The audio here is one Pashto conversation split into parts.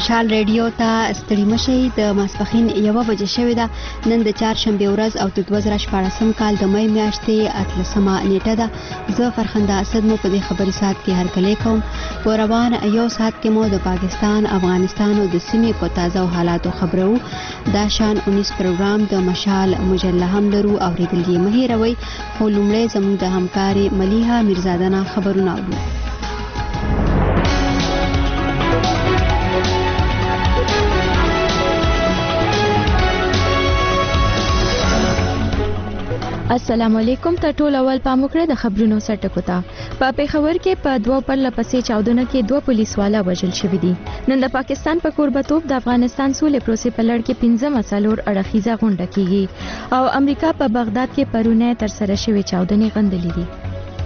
مشال ریډیو ته ستړي مشئ. د ماسپښین 1 بجې شوې ده. نن د چهارشنبې ورځ او د 2014 کال د مې میاشتې 18 نیټه ده. زه فرخنده اسد مو په دې خبري ساعت کې هرکلی کوم. په روان یو ساعت کې مو د پاکستان، افغانستان او د سیمې په تازه حالاتو خبرو. دا شان 19 پروګرام د مشال مجله هم لرو. اوریدل یې مه هېروئ. خو لومړی زموږ د همکاري ملیحه میرزاده نه خبرونه اورو. السلام علیکم. ته ټول اول پام وکړئ د خبرونو سرټکو ته. په پیښور کې په 2 پرله پسې چاودنه کې 2 پولیس والا وژل شوي دي. نن د پاکستان په کوربتوب د افغانستان سولې پروسې په لړ کې 15 مسالور اړخیزه غونډه کیږي او امریکا په بغداد کې پرونه تر سره شوې چاودنې غندلې دي.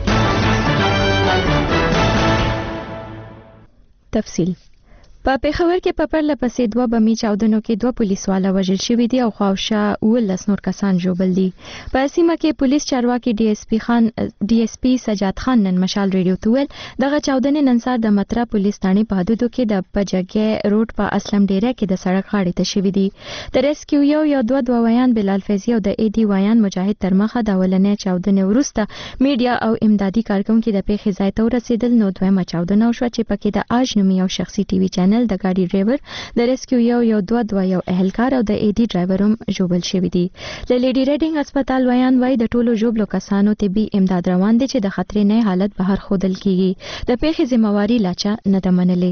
تفصیل په پیښور کې په پرله پسې 2 بمي چاودنو کې 2 پولیس والا وژل شوي دي او خواوشا 19 نور کسان ژوبل دي. په سیمه کې پولیس چارواکي ډي اس پی سجاد خان نن مشال ریډیو ته ویل دغه چاودنې نن سهار د مترا پولیس ثانې په حدودو کې د پجګي روډ په اسلم ډیره کې د سړک غاړې ته شوي دي. د ریسکیو یو 2 ویان بلال فیضی او د ای ډي ویان مجاهد تر مخه د اولنې چاودنې وروسته میډیا او امدادي کارکونکو د پیښې ځای ته ورسېدل. نو دویمه چاودنه وشوه چې پکې د آج نومي یو شخصي ټي وي چینل د ګاډي ډرایور د ریسکیو یو 2 یو اهلکار او د ای ډي ډرایور هم ژوبل شوي دي. د لیډي ریډینګ هسپتال ویان وای د ټولو ژوبلو کسانو طبي امداد روان دي چې د خطرې نه حالت بهر خودل کیږي. د پیښې ذمہواری لاچا نه ده منلې.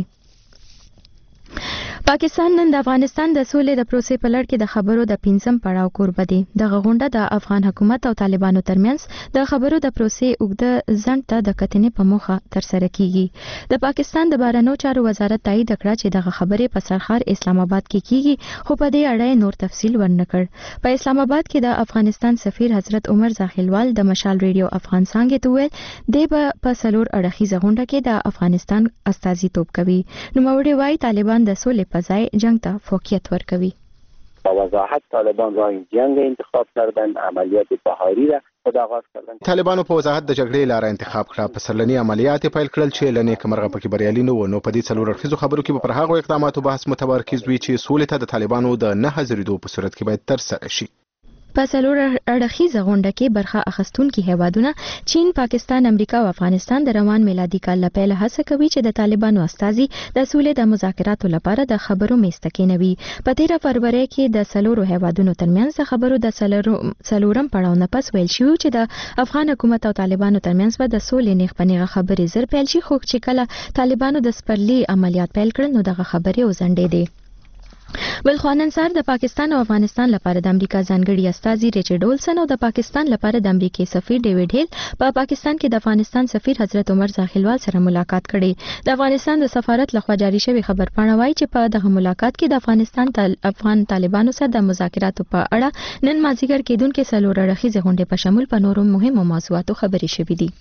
پاکستان نن د افغانستان د سولې د پروسې په لړ کې د خبرو د 15م پړاو کوربه دی. دغه غونډه د افغان حکومت او طالبانو ترمنځ د خبرو د پروسې اوږده ځنډ ته د کتنې په موخه تر سره کیږي. د پاکستان د بهرنیو چارو وزارت تایید کړ چې دغه خبرې په سرخار اسلام آباد کې کیږي خو په دې اړه نور تفصیل ورنکړ. په اسلام آباد کې د افغانستان سفیر حضرت عمر زاخیلوال د مشال ریډیو افغان څنګه ته ویل دی په سلور اړخیزه غونډه کې د افغانستان استازیتوب کوي. نو موري وای طالبان د سولې په ځای جنگ ته فوقیت ورکوي. با وضاحت طالبان راه جنگ انتخاب کردن، عملیات بهاری را خود آغاز کردن. طالبانو په وضاحت د جګړې لاره انتخاب کړه. په سرلني عملیات پیل کړل چې لنې کمرغه پکې بریالي نه و. نو په دې څلور اړخیزو خبرو کې پر هغو اقداماتو بحث متمرکز وي چې سولې ته د طالبانو د نه حاضرېدو په صورت کې باید تر سره شي. په سلور اړخیزه غونډه کې برخه اخیستونکي هیوادونه چین، پاکستان، امریکا او افغانستان د روان میلادي کال لپاره هڅه کوي چې د طالبانو استازي د سولې د مذاکراتو لپاره د خبرو میز ته کېنوي. په 13 فروری کې د سلورو هیوادونو ترمنځ د خبرو د سلورم پړاو نه پس ویل شو چې د افغان حکومت او طالبانو ترمنځ به د سولې نیغ په نیغه خبرې زر پیل شي. خو چې کله طالبانو د سپرلی عملیات پیل کړل نو دغه خبرې وزندې دي. بلخو نن سهار د پاکستان او افغانستان لپاره د امریکا ځانګړي استازي ریچارډ اولسن او د پاکستان لپاره د امریکای سفیر ډیوډ هیل په پاکستان کې د افغانستان سفیر حضرت عمر زاخیلوال سره ملاقات کړي. د افغانستان د سفارت لخوا جاری شوی خبرپاڼه وایي چې په دغه ملاقات کې د افغان طالبانو سره د مذاکراتو په اړه نن مازیګر کېدونکې سلور اړخیزې غونډې په شمول په نورو مهمو موضوعاتو خبرې شوې دي.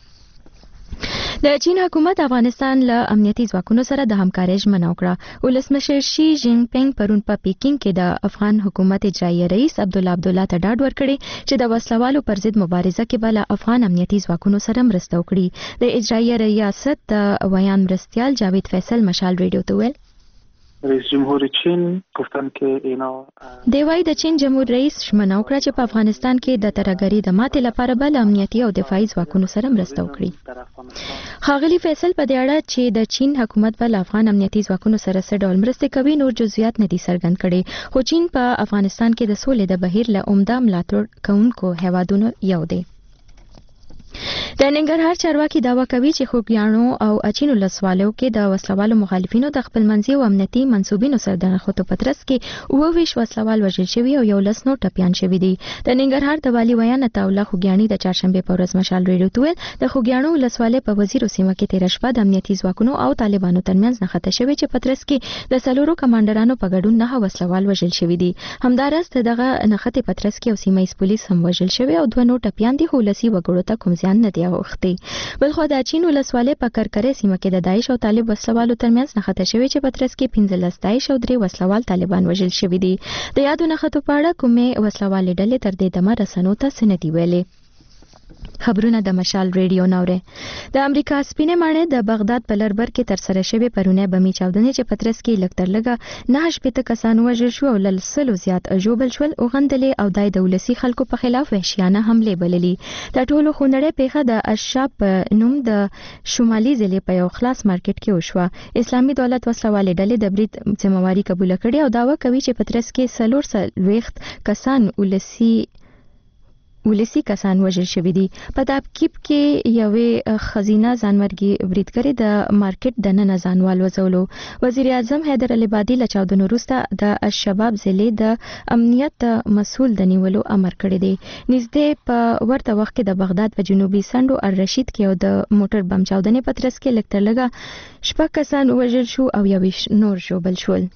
د چین حکومت افغانستان له امنیتي ځواکونو سره د همکارۍ ژمنه وکړه. ولسمشر شي جین پینګ پرون په پیکینګ کې د افغان حکومت اجرایي رئیس عبدالله ته ډاډ ورکړی چې د وسلوالو پر ضد مبارزه کې به له افغان امنیتي ځواکونو سره مرسته وکړي. د اجرایي ریاست د ویان مرستیال جاوید فیصل مشال ریډیو ته ویل رئیس جمهور چین گفتن که اینا دیوای د چین جمهور رئیس ژمنه وکړه چې په افغانستان کې د ترهګرۍ د ماتې لپاره بل امنیتي او دفاعي ځواکونو سره مرسته وکړي. ښاغلي فیصل په دې اړه چې د چین حکومت بل افغان امنیتي ځواکونو سره څه ډول مرسته کوي نور جزئیات نه دي څرګند کړي. خو چین په افغانستان کې د سولې د بهیر له عمده ملاتړ کوونکو هیوادونو یو دی. د ننګرهار چارواکي دعوا کوي چې خوږیاڼو او اچین ولسوالیو کې د وسلوالو مخالفینو د خپلمنځي او امنیتي منسوبینو سره د نښتو په ترڅ کې 29 وسلوال وژل شوي او 11 نور ټپیان شوي دي. د ننګرهار د والي ویان عطاالله خوږیاڼي د چهارشنبې په ورځ مشال ریډیو ته ویل د خوږیاڼو ولسوالۍ په وزیرو سیمه کې تېره شپه د امنیتي ځواکونو او طالبانو ترمنځ نښته شوې چې په ترڅ کې د څلورو کمانډرانو په ګډون 9 وسلوال وژل شوي دي. همداراز دغه نښتې په ترڅ کې یو سیمه ییز پولیس هم وژل شوی او 2 نور ټپیان دي. ولسی وګړو ته کوم زیان نه دی اوښتی. بلخو د چین ولسوالۍ په کرکرې سیمه کې د داعش او طالب وسلوالو ترمنځ نښته شوې چې په ترڅ کې 15 داعش او 3 وسلوال طالبان وژل شوي دي. د یادو نښتو په اړه کومې وسلوالې ډلې تر دې دمه رسنیو ته څه نه دي ویلي. خبرونه د مشال ریډیو نوره. د امریکا سپینه ماڼۍ د بغداد په لربر کې تر سره شوی پرونه بمي چاودنې چې پترس کې لکتر لګه نه شپته کسان وژل شو او لسلو زیات جوبل شول او غندلې او دای دولسي خلکو په خلاف وحشیانه حمله بللې. د ټولو خونړې پیښه د اشاب نوم د شمالي ضلع په یو خلاص مارکیټ کې وشوه. اسلامي دولت وسلوالې ډلې د برید ذمہواری قبول کړې او داوا کوي چې پترس کې سلور وخت کسان ولسی کسان وژل شوی دي. په تابکیب کې یوې خزینه ځانمرګي برید کړی د مارکیټ د نن ځانوال وزولو. وزیر اعظم حیدر علي بادي له چاودنو وروسته د الشباب ضلع د امنیت مسول د نیولو امر کړی دی. نږدې په ورته وخت کې د بغداد په جنوبي سندو الرشید کې یو د موټر بم چاودنې پترس کې لکتر لګه 6 کسان وژل شو او 21 نور ژوبل شول.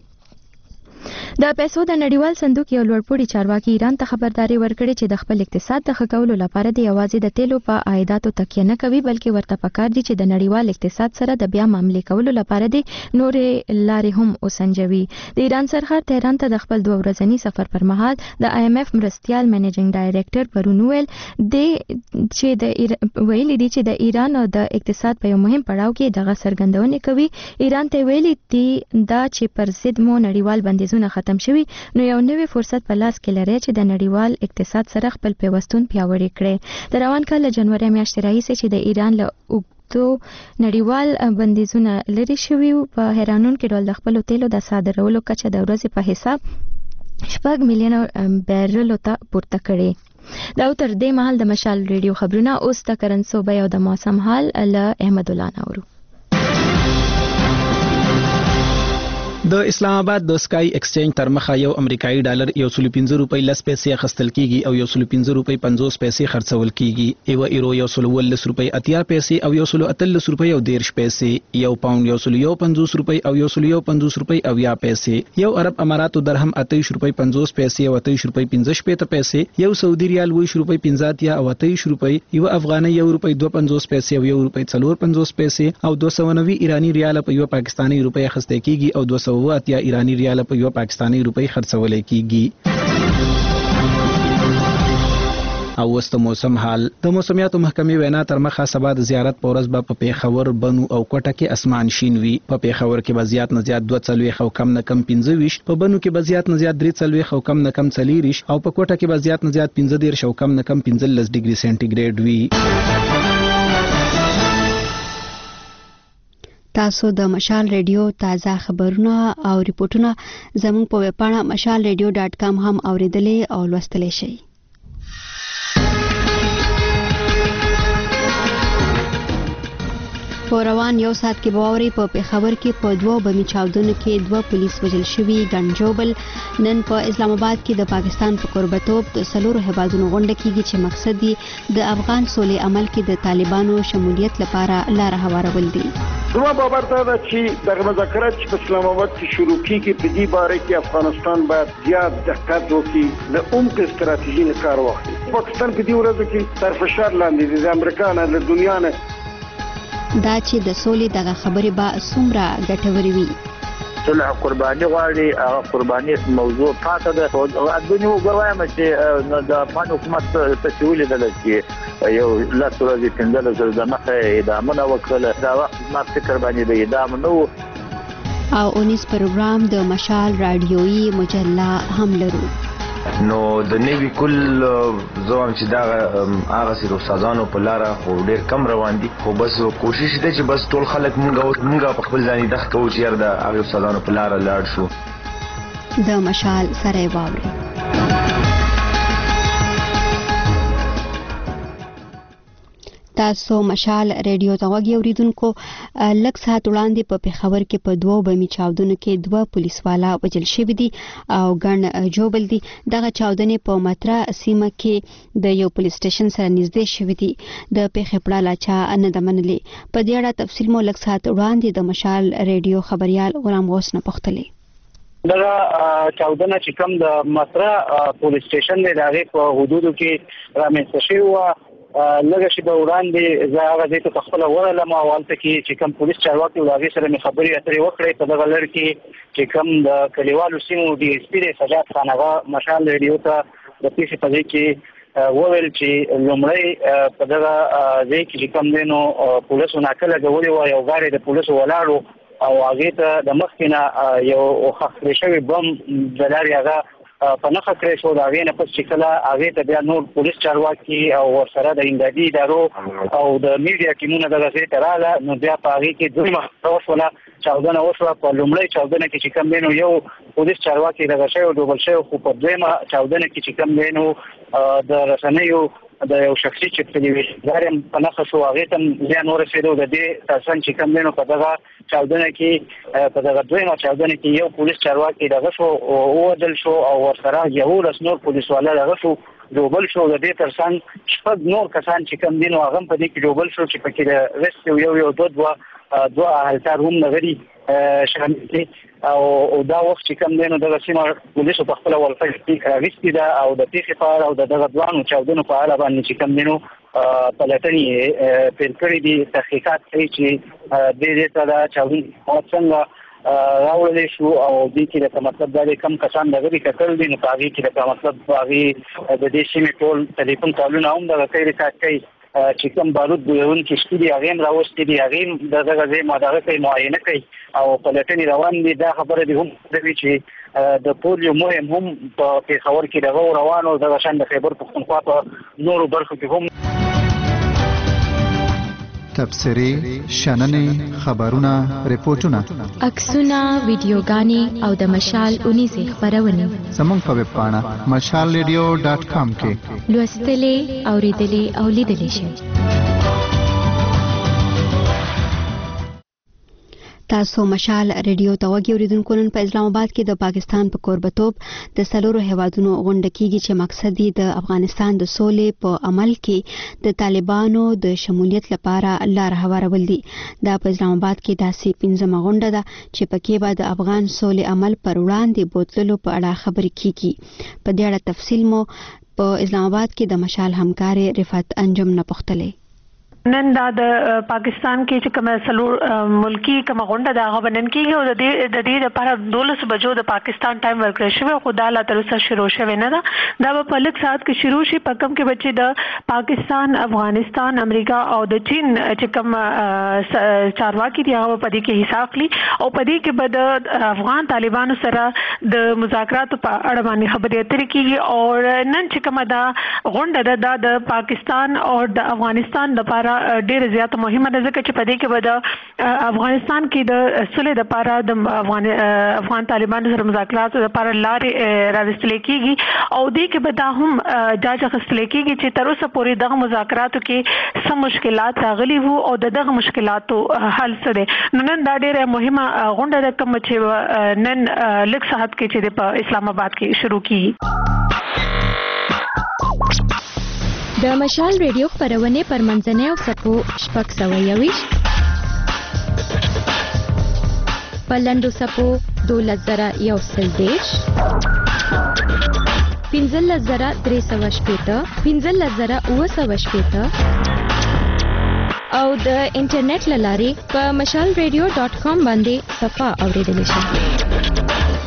د پیسو د نړیوال صندوق یو لوړپوړي چارواکي ایران ته خبرداري ورکړې چې د خپل اقتصاد د ښه کولو لپاره د یوازې د تیلو په عایداتو تکیه نه کوي بلکې ورته پکار دي چې د نړیوال اقتصاد سره د بیا معاملې کولو لپاره د نورې لارې هم وسنجوي. د ایران سرحد تهران ته د خپل 2 ورځني سفر پر مهال د IMF مرستيال منیجینګ ډایریکټر پرون ویل چې د ایران او د اقتصاد په یو مهم پړاو کې دغه څرګندونه کوي. ایران ته ویلي دي دا چې پر ضد مو نړیوال بندیزونه ختم شوي نو یو نوې فرصت په لاس کې لري چې د نړیوال اقتصاد سره خپل پیوستون پیاوړی کړي. د روان کال جنوري میاشتې راهیسې چې د ایران له اوږدو نړیوال بندیزونه لري شوي په حیرانونکي ډول د خپلو تیلو د صادرولو کچه د ورځې په حساب 6 میلیون بیرلو ته پورته کړي. دا تر دې مهال د مشال ریډیو خبرونه اوس د کرنسوبه او د موسم حال له احمد الله نورو. د اسلام آباد د سکای ایکسچینج تر مخه یو امریکایي ډالر 115 روپۍ 10 پیسې اخیستل کیږي او 115 روپۍ 50 پیسې خرڅول کیږي. یو ایرو 110 روپۍ 80 پیسې او 113 روپۍ او 10 پیسې. یو پاوند 150 روپۍ او 150 روپۍ او 10 پیسې. یو عرب اماراتو درهم 28 روپۍ 50 پیسې او 28 روپۍ 15 پیسې. یو سعودي ریال 20 روپۍ 50 او 28 روپۍ. یو افغاني 1 روپۍ 52 پیسې او 1 روپۍ 54 پیسې او 290 ایرانی ریال په یو پاکستانی روپۍ اخیستل کیږي او 200 یا ایرانی ریال په یو پاکستانی روپۍ خرڅول کیږي. او وست موسم حال. د موسمیاتو محکمې وینا تر مخه سبا د زیارت په ورځ به په پیښور بنو او کوټه کې اسمان شین وي. په پیښور کې به زیات نه زیات 240 او کم نه کم 25, په بنو کې به زیات نه زیات 340 او کم نه کم 40 او په کوټه کې به زیات نه زیات 15 او کم نه کم 15 ډیګري سنټیګریډ وي. تاسو د مشال ریډیو تازه خبرونه او ریپورتونه زموږ په ویب پاڼه mashalradio.com هم اوریدلې او لوستلی شئ. په روان یو ساعت کې باوري په پیښور کې په 2 بمي چاودنو کې 2 پولیس وژل شوي. ګنجوبل نن په اسلام آباد کې د پاکستان په قربتوب د سلورو هیوادونو غونډه کیږي چې مقصد یې د افغان سولې عمل کې د طالبانو شمولیت لپاره لار هوارول دي. زما باور دا ده چې د مذاکرات چې په اسلام آباد کې شروع کیږي په دې باره کې افغانستان باید زیات دقت وکړي، د عمق استراتیژي نه کار واخلي. پاکستان په دې ورځو کې تر فشار لاندې دی، د امریکا نه، د دنیا نه. دا چې د سولې دغه خبرې به څومره ګټورې وي. صلح قرباني غواړي، هغه قرباني موضوع پاتې ده. او دنیا وګوایم چې د افغان حکومت څه ولیدل چې یو لاس ورځې 15 د مخه ادامه وکړه. دا وخت ما فکر باندې د ادامه نو او 19 پروګرام د مشال رادیويي مجله هم لرو. نو د نیوی کل زوام چې دا هغه سره استادانو په لار خو ډیر کم روان دي، خو بس کوشش دې چې بس ټول خلک مونږه په خپل ځان دغه کوو چې یار د هغه استادانو په لار لاړ شو. د مشال سره واوري. تاسو مشال ریډیو ته وګورئ اوریدونکو. لږ ساعت وړاندې په پیښور کې په 2 بمي چاودنو کې 2 پولیسوالا وژل شوي دي او ګڼ جوبل دي. دغه چاودنې په مترا سیمه کې د یو پولیس سټیشن سره نږدې شوي دي. د پیښې پړه لا چا نه ده منلې. په دې اړه تفصیل مو لږ ساعت وړاندې د مشال ریډیو خبريال غلام غوث نه پوښتلې. دغه چاودنه چې کوم د مترا پولیس سټیشن دی دغه په حدودو کې رامنځته شوی و. لږه شي به وړاندې زه هغه ځای ته خپله ورغلم او هلته کې چې کوم پولیس چارواکي و د هغې سره مې خبرې اترې وکړې. په دغه لړ کې چې کوم د کلیوالو سیمو DSP دی سجاد خان هغه مشال ریډیو ته د پیښې په ځای کې وویل چې لومړی په دغه ځای کې چې کوم دینو پولیسو ناکله غوړي و یو غاړي د پولیسو ولاړو او هغه ته د مخکنه یو خخري شوی بم د لاري هغه په نخښه کړی شو. دا غینه پس چې کله هغه ته بیا نور پولیس چارواکي او ورسره د امدادي ادارو او د میډیا ټیمونه دغه ځای ته راغله نو بیا په هغه کې دوی مخاوسونه چاودنه وشوه. په لومړی چاودنه کې چې کوم دینو یو پولیس چارواکي دغه شی او ډوبل شوی خو په دویمه چاودنه کې چې کوم دینو د رسنیو د یو شخصي چې ټلویزیون په نخښه شو هغه ته ځان ورسېدو. د دې تاسو چې کوم دینو په دغه چاودنه کې په دغه دویمه چاودنه کې یو پولیس چارواکي دغه شو او ودل شو او ورسره یو نور پولیس والا دغه شو ډوبل شو. د دې ترڅنګ شپږ نور کسان چې کوم دینو هغه په دې کې ډوبل شو چې پکې د رسټ یو دوه هلکار هم نغري شامل دي او دا وخت چې کوم دینو دغه سیمه پولیسو په خپل ولفظ راغستې ده او د پیښې په اړه او د دغه دوانو چاودنو په اړه باندې چې کوم دینو پلټنې پیل کړې دي تحقیقات کوي چې د دې سره چاودنې څنګه راولې شو او د دې د مطلب د کم کسان دغه کتل دي نو هغه کې د مطلب هغه د دې سیمې ټول ټلیفون کالونه هم دغه کوي ریکارډ کوي چې کوم بارود ګویون کې شتي هغه هم راوستي دي هغه دغه ځای ماده کوي معاینه کوي او پلټنې روان دي. دا خبره دي هم دوی چې د پولیو مهم هم په پیښور کې دغه روانو دغه شان د خیبر پختونخوا په نورو برخو کې هم تبصرې شننې خبرونه ریپورتونه عکسونه ویډیوګانې او د مشال 19 خبرونه زموږ په ویب پاڼه mashalradio.com کې لوستلې اوریدلې او لیدلې شئ. تاسو مشال ریډیو ته وګورئ. اوریدونکو نن په اسلام آباد کې د پاکستان په کوربتوب د سلورو هیوادونو غونډه کیږي چې مقصد یې د افغانستان د سولې په عمل کې د طالبانو د شمولیت لپاره لار هوارول دي. دا په اسلام آباد کې داسې 15مه غونډه ده چې پکې به د افغان سولې عمل پر وړاندې بوتللو په اړه خبرې کیږي. په دې اړه تفصیل مو په اسلام آباد کې د مشال همکار رفعت انجم نه پوښتلې. نن دا د پاکستان کې چې کومه سلور ملکی کومه غونډه دا غوښنن کیږي او د دې لپاره 12 بجو د پاکستان ټایم ورکړل شوی خو دا لا تر اوسه شروع شوی نه ده. دا په لږ ساعت کې شروع شي په کوم کې بچي د پاکستان افغانستان امریکا او د چین چې کوم چارواکي دی هغه په دې کې حصہ اخلي او په دې کې به د افغان طالبانو سره د مذاکرات په اړه باندې خبرې اترې کیږي او نن چې کومه دا غونډه ده د پاکستان او د افغانستان لپاره ډېر زیات مهمه ده ځکه چې په دې کې به د افغانستان کې د صلح لپاره د افغان طالبانو سره مذاکرات لپاره لارې راوستل کیږي او دې کې به دا هم جاج اخیستل کیږي چې تر اوسه پورې دغه مذاکراتو کې څه مشکلات راغلي وو او دغه مشکلاتو حل څه دي. نن دا ډېره مهمه غونډه ده کوم چې نن لږ ساعت کې چې په اسلام آباد کې شروع کیږي. د مشال ریډیو خبرونه پر منځنۍ او سپو شپږ 121 په لنډو سپو 12,130 15,380 15,980 او د انټرنیټ لارې په mashalradio.com باندې صفه اوریدل شي.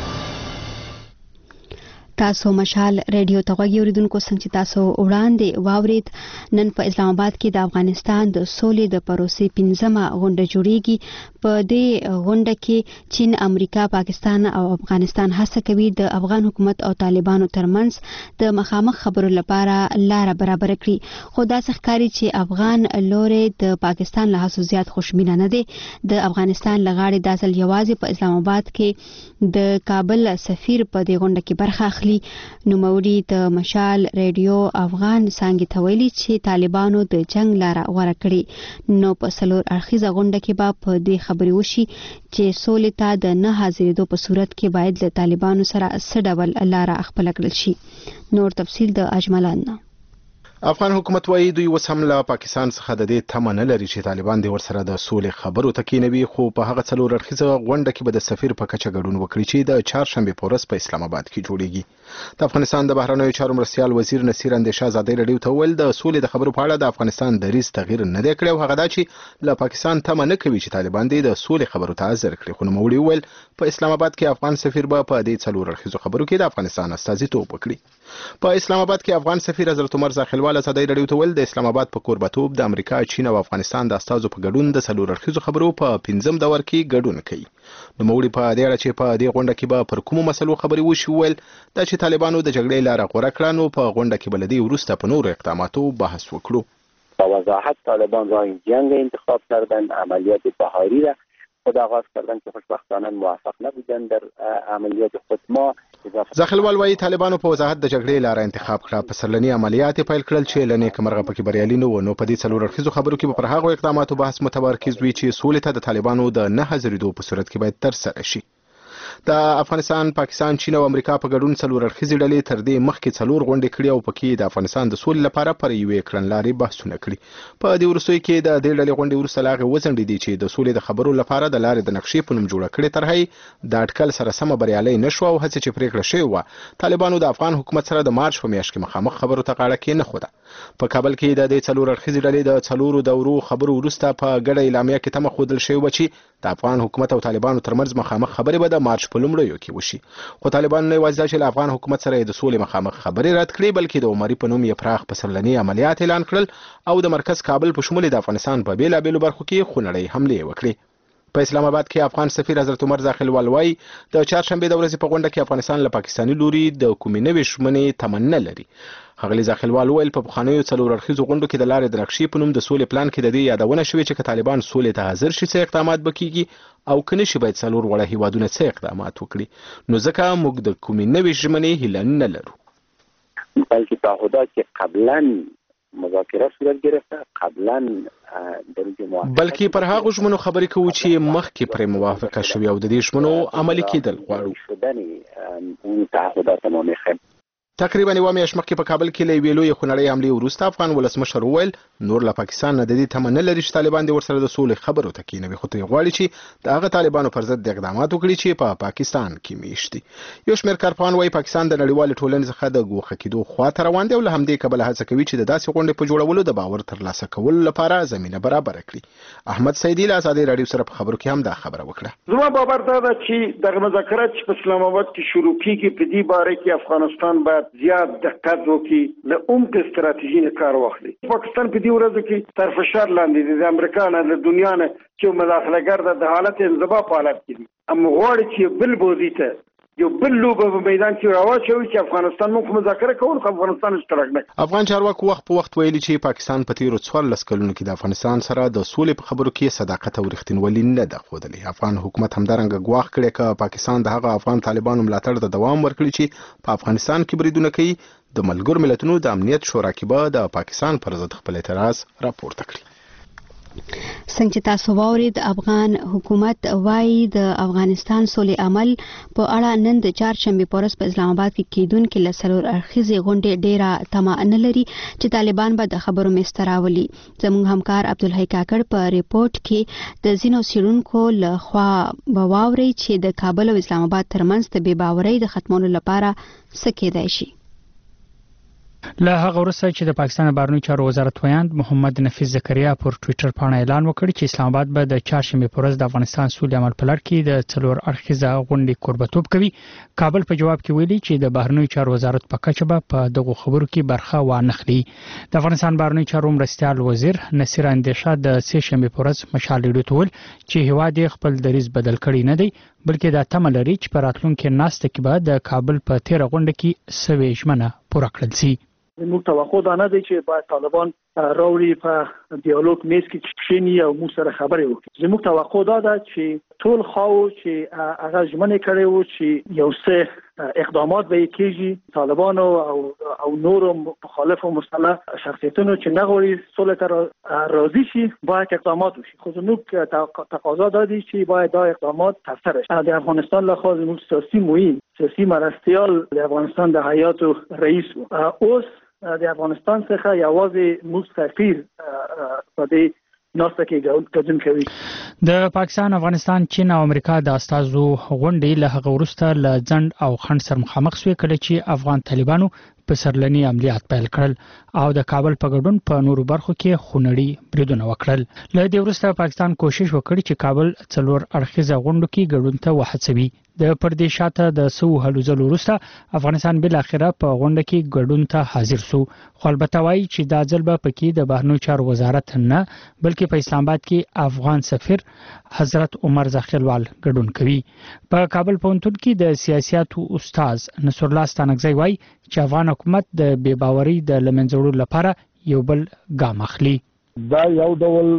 تاسو مشال ریډیو ته غوږی اوریدونکو څنګه تاسو وړاندې واورید. نن په اسلام آباد کې د افغانستان د سولې د پروسې 15مه غونډه جوړیږي. په دې غونډه کې چین، امریکا، پاکستان او افغانستان هڅه کوي د افغان حکومت او طالبانو ترمنځ د مخامخ خبرو لپاره لار برابر کړي. خو دا ښکاري چې افغان لوري د پاکستان له هڅو زیات خوشبینه نه دي. د افغانستان لغاړي د اصل یوازې په اسلام آباد کې د کابل سفیر په دې غونډه کې برخه اخلي. نوموړي د مشال ریډیو افغان څنګه ته ویلي چې طالبانو د جنگ لار غوړه کړې. نو په سلور اړخیزه غونډه کې به په دې خبرې وشي چې سولې ته د نه حاضرېدو په صورت کې باید له طالبانو سره څه ډول لار خپل کړل شي. نور تفصیل د اجملان نه. افغان حکومت وايي دوی اوس هم له پاکستان څخه د دې تمه نه لري چې طالبان دې ورسره د سولې خبرو ته کینوي، خو په هغه څلور اړخیزه غونډه کې به د سفیر په کچه ګډون وکړي چې د چهارشنبې په ورځ په اسلام آباد کې جوړیږي. د افغانستان د بهرنیو چارو مرستیال وزیر نصیر اندیشه ازادي رادیو ته وویل د سولې د خبرو په اړه د افغانستان دریځ تغییر نه دی کړی او هغه دا چې له پاکستان تمه نه کوي چې طالبان دې د سولې خبرو ته حاضر کړي. خو نوموړي وویل په اسلام آباد کې افغان سفیر به په دې څلور اړخیزو خبرو کې د افغانستان استازیتوب وکړي. په اسلام آباد کې افغان سفیر حضرت عمر زاخیلوال ازادي رادیو ته وویل د اسلام آباد په کوربتوب د امریکا، چین او افغانستان د استازو په ګډون د څلور اړخیزو خبرو په 5م دور کې ګډون کوي. نوموړي په دې اړه چې په دې غونډه کې به پر کومو مسلو خبرې وشي وویل دا چې طالبانو د جګړې لاره غوره کړه نو په غونډه کې به له دې وروسته په نورو اقداماتو بحث وکړو. با وضاحت طالبان راه جنگ انتخاب کردن، عملیات بهاری را خود آغاز کردن که خوشبختانه موفق نبودن در عملیات خود. ما زاخیلوال وايي طالبانو په وضاحت د جګړې لاره انتخاب کړه، په سرلني عملیات پیل کړل چې لنې کمرغه پکې بریالي نه و. نو په دې څلور اړخیزو خبرو کې به پر هغو اقداماتو بحث متمرکز وي چې سولې ته د طالبانو د نه حاضرېدو په صورت کې باید ترسره شي. د افغانستان، پاکستان، چین او امریکا په ګډون څلور اړخیزې ډلې تر دې مخکې څلور غونډې کړې او پکې د افغانستان د سولې لپاره پر یوې کړنلارې بحثونه کړي. په دې وروستیو کې د دې ډلې غونډې وروسته لا هغې وځنډېدې چې د سولې د خبرو لپاره د لارې د نقشې په نوم جوړه کړې طرحه د اټکل سره سمه بریالۍ نه شوه او هڅې چې پرېکړه شوې وه طالبانو د افغان حکومت سره د مارچ په میاشت کې مخامخ خبرو ته غاړه کېنښوده. په کابل کې د دې څلور اړخیزې ډلې د څلورو دورو خبرو وروسته په ګډه اعلامیه کې تمه ښودل شوې وه چې د افغان حکومت او طالبانو ترمنځ مخامخ خبرې به د مارچ په لومړیو کې وشي. خو طالبان نه یوازې چې له افغان حکومت سره د سولې مخامخ خبرې رد کړې بلکې د عمري په نوم یې پراخ پسرلني عملیات اعلان کړل او د مرکز کابل په شمول د افغانستان په بیلابیلو برخو کې خونړۍ حملې وکړې. په اسلام آباد کې افغان سفیر حضرت عمر زاخیلوال وايي د چهارشنبې د ورځې په غونډه کې افغانستان له پاکستاني لوري د کومې نوې ژمنې تمه نه لري. ښاغلي زاخیلوال وویل په پخوانیو څلور اړخیزو غونډو کې د لارې د نقشې په نوم د سولې پلان کې د دې یادونه شوې چې که طالبان سولې ته حاضر شي څه اقدامات به کیږي او که نه شي باید څلور وړه هیوادونه څه اقدامات وکړي. نو ځکه موږ د کومې نوې ژمنې هیله نه لرو. بلکې تعهدات که قبلا مذاکره صورت گرفته قبلا بلکې پر هغو ژمنو خبرې کوو چې مخکې پرې موافقه شوې او د دې ژمنو عملي کېدل غواړو. تقریبا یوه میاشت مخکې په کابل کې له یوې لویې خونړۍ حملې وروسته افغان ولسمشر وویل نور له پاکستان نه د دې تمه نه لري چې طالبان دې ورسره د سولې خبرو ته کېنوي، خو ترې غواړي چې د هغه طالبانو پر ضد اقدامات وکړي چې په پاکستان کې میشت دي. یو شمېر کارپوهان وايي پاکستان د نړیوالې ټولنې څخه د ګوښه کېدو خواته روان دی او له همدې کبله هڅه کوي چې د داسې غونډې په جوړولو د باور ترلاسه کولو لپاره زمینه برابره کړي. احمد سیدي له ازادي راډیو سره په خبرو کې هم دا خبره وکړه. زما باور دا ده چې دغه مذاکرات چې په اسلام آباد کې شروع کیږي په دې باره کې افغانستان باید زیات دقت وکړي، له عمق استراتیژي نه کار واخلي. پاکستان په دې ورځو کې تر فشار لاندې دی، د امریکا نه، د دنیا نه چې مداخلهګر د حالت انزوا په حالت کې دي. اما غواړي چې بل بوزي ته یو بل لوبه په میدان کې راوچوي چې افغانستان موږ مذاکره کوو خو افغانستان اشتراک نه. افغان چارواکو وخت په وخت ویلي چې پاکستان په تیرو 14 کلونو کې د افغانستان سره د سولې په خبرو کې صداقت او رښتینولي نه ده ښودلې. افغان حکومت همدارنګه ګواښ کړی که پاکستان د هغه افغان طالبانو ملاتړ د دوام ورکړي چې په افغانستان کې بریدونه کوي، د ملګرو ملتونو د امنیت شورا کې به د پاکستان پر ضد خپل اعتراض راپورته کړي. څنګه چې تاسو واورید افغان حکومت وايي د افغانستان سولې عمل په اړه نن د چهارشنبې په ورځ په اسلام آباد کې کېدونکې له څلور اړخیزې غونډې ډېره تمه نه لري چې طالبان به د خبرو میز ته راولي. زموږ همکار عبدالحی کاکړ په ریپورت کې د ځینو څېړونکو له خوا به واورئ چې د کابل او اسلام آباد ترمنځ د بې باورۍ د ختمولو لپاره څه کېدای شي. له هغه وروسته چې د پاکستان بهرنیو چارو وزارت ویاند محمد نفیس زکریا پر ټوئیټر باندې اعلان وکړ چې اسلام آباد به د چهارشنبې په ورځ د افغانستان سولې عمل په لړ کې د څلور اړخیزه غونډې کوربتوب کوي. کابل په جواب کې ویلي چې د بهرنیو چارو وزارت په کچه به په دغه خبرو کې برخه وانخلي. د افغانستان بهرنیو چارو مرستیال وزیر نصیر اندیشه د سه شنبې په ورځ مشال ریډیو ته ویل چې هیواد خپل دریځ بدل کړی نه دی بلکې دا تمه لري چې په راتلونکي ناسته کې به د کابل په تیره غونډه کې سوي ژمنه پوره کړل شي. موږ توقع دا نه دی چې باید طالبان راوړي په ډیالوګ میز کې کښیني او موږ سره خبرې وکړي. زموږ توقع دا ده چې ټول خواو چې هغه ژمنې کړې وو چې یو څه اقدامات به کېږي، طالبانو او نورو مخالف او مسلح شخصیتونو چې نه غواړي سولې ته راضي شي باید اقدامات وشي. خو زموږ تقاضا دا دی چې باید دا اقدامات ترسره شي. د افغانستان لخوا زموږ سیاسي معین، سیاسي مرستیال د افغانستان د هیئت رئیس اوس د افغانستان څخه یوازې مستفیر په دې ناسته کې ګډون کوي. د پاکستان، افغانستان، چین او امریکا د استازو غونډې له هغه وروسته له ځنډ او خنډ سره مخامخ شوې کله چې افغان طالبانو په سرلني عملیات پیل کړل او د کابل په ګډون په نورو برخو کې خونړي بریدونه وکړل. له دې وروسته پاکستان کوشش وکړ چې کابل 4 اړخیزه غونډو کې ګډون ته وهڅوي. د پردې شاته د سو هلو ځلو وروسته افغانستان بل اخره په غونډه کې ګډون ته حاضر سو. خو البته وایي چې دا ځل به پکې د بهرنیو چارو وزارت نه بلکې په اسلام آباد کې افغان سفیر حضرت عمر زاخیلوال ګډون کوي. په کابل پوهنتون کې د سیاستو استاد نصر الله ستانکزی وایي چې افغان حکومت د بې باورۍ د لمنځه لپاره یو بل ګام اخلي. دا یو ډول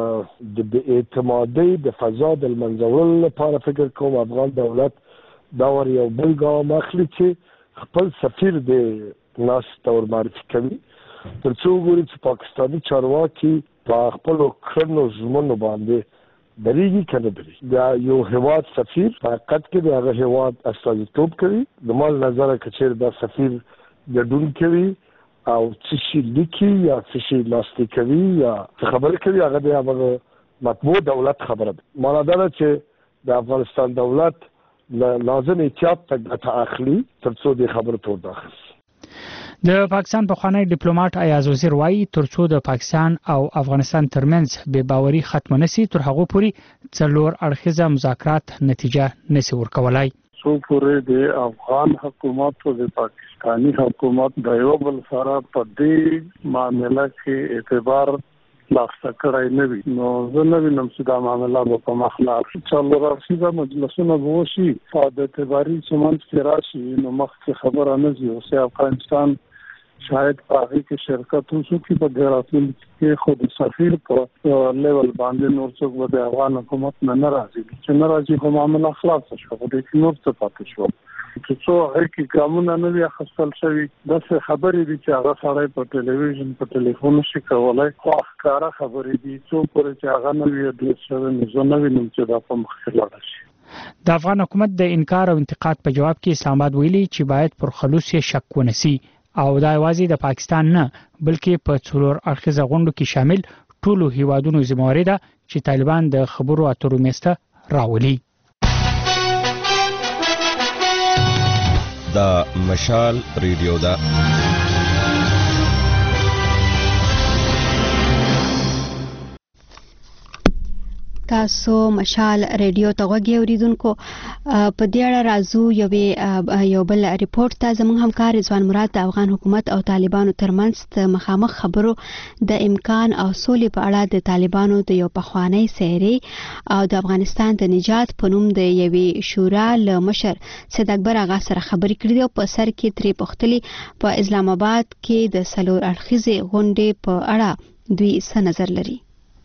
د اعتمادي د فضا د منځورل لپاره فکر کوم افغان دولت دا ور یو بل ګام اخلي چې خپل سفیر د ناس تور معرفي کوي ترڅو وګوري چې پاکستاني چارواکي په خپل کړنو ژمنو باندې درېږي کنه درېږي. دا یو هیواد سفیر فقط کې د هغه هیواد استازیتوب کوي. د مال نظر کچیر دا سفیر ګډون کوي او څه شي لیکي یا څه شي لاسلیک کوي یا خبرې کوي هغه د هغه مطبوع دولت خبره ده. معنا دا چې د افغانستان دولت لازم احتیاط ته ګټه اخلي ترڅو د خبرو تور داخل شي. د پاکستان پخوانی ډیپلوماټ ایاز وزیر وایي ترڅو د پاکستان او افغانستان ترمنځ بې باوري ختم نشي تر هغه پورې 4 اړخیزه مذاکرات نتیجه نشي ورکولای. څو پورې د افغان حکومت او د پاکستاني حکومت د یو بل سره په دې معاملې کې اعتبار لاخته کړای نه وي نو زه نه وینم چې دا معاملې په مخلا څلور رسیده مجلسونه وشي په د اعتباري سمون کې راشي نو مخکې خبره نه زی او افغانستان شاید په هغه کې شرکت وشو چې په ډیراتل کې خود سفیر په لیول باندې نور څوک د افغان حکومت نه ناراضي چې ناراضي په معاملې خلاص شو په دې کې نور څه پاتې شو چې څو هغه کې قانون نه وي خپل شوی د څه خبرې دي چې هغه سره په ټلویزیون په ټلیفون شي کولای خو ښکارا خبرې دي څو پورې چې هغه نه وي د څه نه وینم چې دا په مخ کې لاړ شي. د افغان حکومت د انکار او انتقاد په جواب کې اسلام آباد ویلي چې باید پر خلوص شک ونسي او دا یوازې د پاکستان نه بلکې په 4 اړخیزه غونډو کې شامل ټولو هیوادونو ذمہواری ده چې طالبان د خبرو اترو میسته راولي. دا مشال ریډیو ده. تاسو مشال ریډیو ته غوږی اوریدونکو په دې اړه راځو یو بل ریپورت ته زموږ همکار رضوان مراد د افغان حکومت او طالبانو ترمنځ مخامخ خبرو د امکان او سولې په اړه د طالبانو د یو پخوانی سیري او د افغانستان د نجات په نوم د یوې شورا له مشر سید اکبر آغا سره خبرې کړې او په سر کې ترې پوښتلي په اسلام آباد کې د 4 اړخیزې غونډې په اړه دوی څه نظر لري.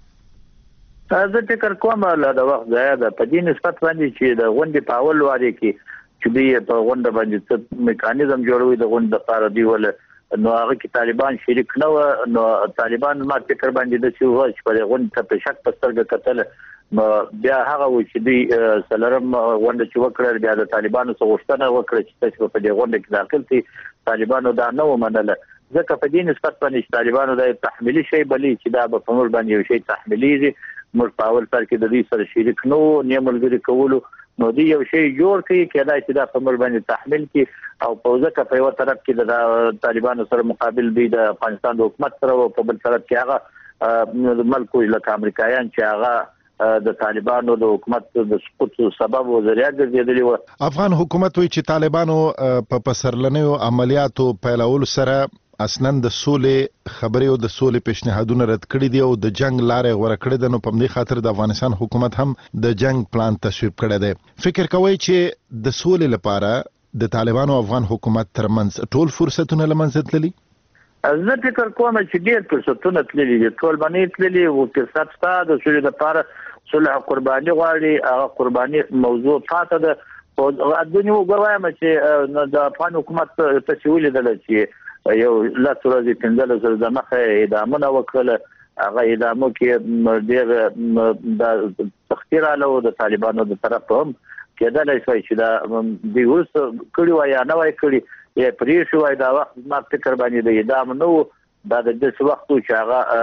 زه فکر کوم له وخت ځای د پدې نسبت باندې چې د غونډې په اول واره کې چې دوی په غونډه باندې څه میکانیزم جوړوي د غونډې لپاره دی ول نو هغه کې طالبان شریک نه و نو طالبان ما فکر باندې د څه وایي چې په غونډه ته په شک پسترګه کتل بیا هغه و چې دوی سلرم غونډه چې وکړل بیا د طالبانو څخه غوښتنه وکړه چې تاسو په دې غونډه کې داخل شئ طالبانو دا نه ومنله ځکه په دې نسبت باندې طالبانو د تحمیلي شی بلی چې دا په موږ باندې یو شی تحمیلي موږ په اول سر کې د دې سره شریک نو نیملګری کولو نو دی یو شی جوړ کړي کېدای چې دا په موږ باندې تحمیل کې او په ځکه په یو طرف کې د طالبانو سره مقابل دی د افغانستان د حکومت سره او په بل طرف کې هغه ملکو لکه امریکایان چې هغه د طالبانو د حکومت د سقوط سبب او ذریعہ ګرځېدلی و. افغان حکومت وایي چې طالبانو په پسرلنیو عملیاتو پیلولو سره اسنن د سولې خبرې او د سولې پیشنهادونه رد کړي دي او د جنگ لارې غوړه کړې ده نو په دې خاطر د افغانستان حکومت هم د جنگ پلان تصویب کړی دی. فکر کوي چې د سولې لپاره د طالبانو او افغان حکومت ترمنځ ټول فرصتونه لمنځه تللي؟ زه فکر کوم چې ډېر فرصتونه تللي دي ټول باندې تللي او فرصت شته د سولې لپاره صلح قرباني غواړي هغه قرباني موضوع پاتې ده او دنیا وګورم چې د افغان حکومت تسویل دي چې یو لا ورځې 15 زره د مخه اعدامونه وکړل هغه اعدامو کې ډېر د تخطیر علاوه د طالبانو د طرف هم کېدل شي چې دا د اوس کړي و یا نه وای کړي یې پرې شو دا وخت ما فکر باندې د اعدام نو دا د دې وخت چې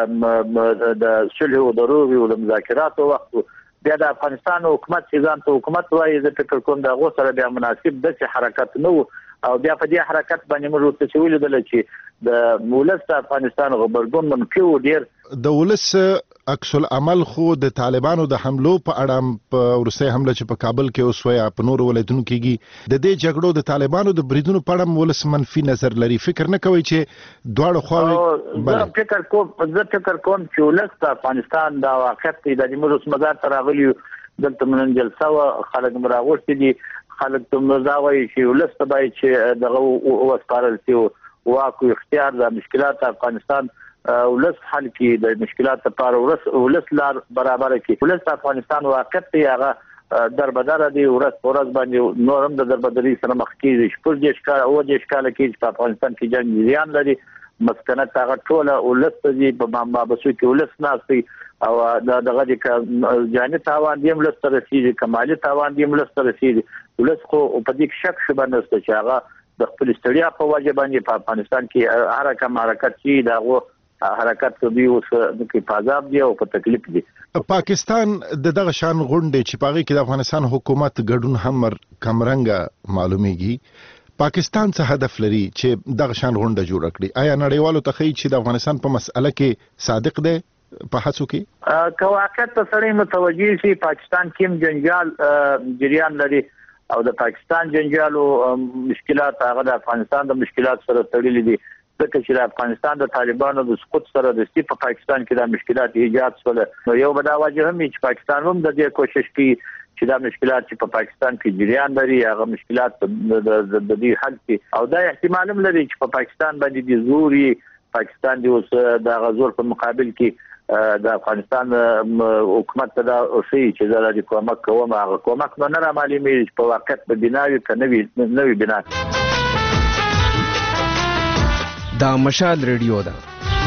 هغه د صلح او د روغي او د مذاکراتو وخت بیا د افغانستان حکومت چې ځان ته حکومت وایي د فکر کوم دا غو سره بیا مناسب د حرکت نو او بیا په دې حرکت باندې موږ ورته ویل چې د مولس افغانستان غبرګون منفي و ډیر د ولس عکس العمل خو د طالبانو د حملو په اړه په ورسته حمله چې په کابل کې اوسوي په نور ولایتونو کېږي د دې جګړو د طالبانو د بریدونو په اړه ولس منفي نظر لري فکر نه کوي چې دواړو خواوې زه فکر کوم چې ولس د افغانستان دا واقعیت د موږ مزار تر غلي دلته من جلسه خلک مراغوت دي خلک ته مزاوي چې ولس ته باید چې دغه وسپارل شي واکو اختیار د مشکلات افغانستان ولس حل کی د مشکلات لپاره ولس لار برابر کی ولس افغانستان واقعیت هغه دربدار دی ورځ پورز باندې نورم د دربدري سره مخ کیږي شپږ د ښکار او د ښکار کې په افغانستان کې جنگ جریان لري مسکنه هغه ټوله ولس دی په مابسو کې ولس ناسي او دغه د جاني تاوان دی ولس سره رسیدي کمالي تاوان دی ولس سره رسیدي ولس خو په دې شک شبه نشته چې هغه د خپل استړیا په وجه باندې په افغانستان کې حرکت شي دا حرکت کوي اوس د پازاب دی او په تکلیف دی پاکستان دغه شان غونډې چې پاغي کې د افغانستان حکومت ګډون هم کمرنګ معلومیږي پاکستان څه هدف لري چې دغه شان غونډه جوړ کړي آیا نړیوالو ته خی چې د افغانستان په مسأله کې صادق دی په هڅو کې کواکت ته سړی متوجي شي پاکستان کې جنجال جریان لري او د پاکستان جنجالو مشکلات هغه د افغانستان د مشکلات سره تړلي دي ځکه چې د افغانستان د طالبانو د سقوط سره د په پاکستان کې د مشکلات ایجاد شول نو یو بدا وجه هم چې پاکستان هم د دې کوشش کوي چې دا مشکلات چې په پاکستان کې جریان لري هغه مشکلات د دې حل کې او دا احتمال هم لري چې په پاکستان باندې د زوري پاکستان دی اوس د غزور په مقابل کې د افغانستان حکومت ته دا شي چې زړه د کومک کوم هغه کومک نه را معلومي په واقعیت په بناوي کنه نوې بنا دا مشال ریډیو ده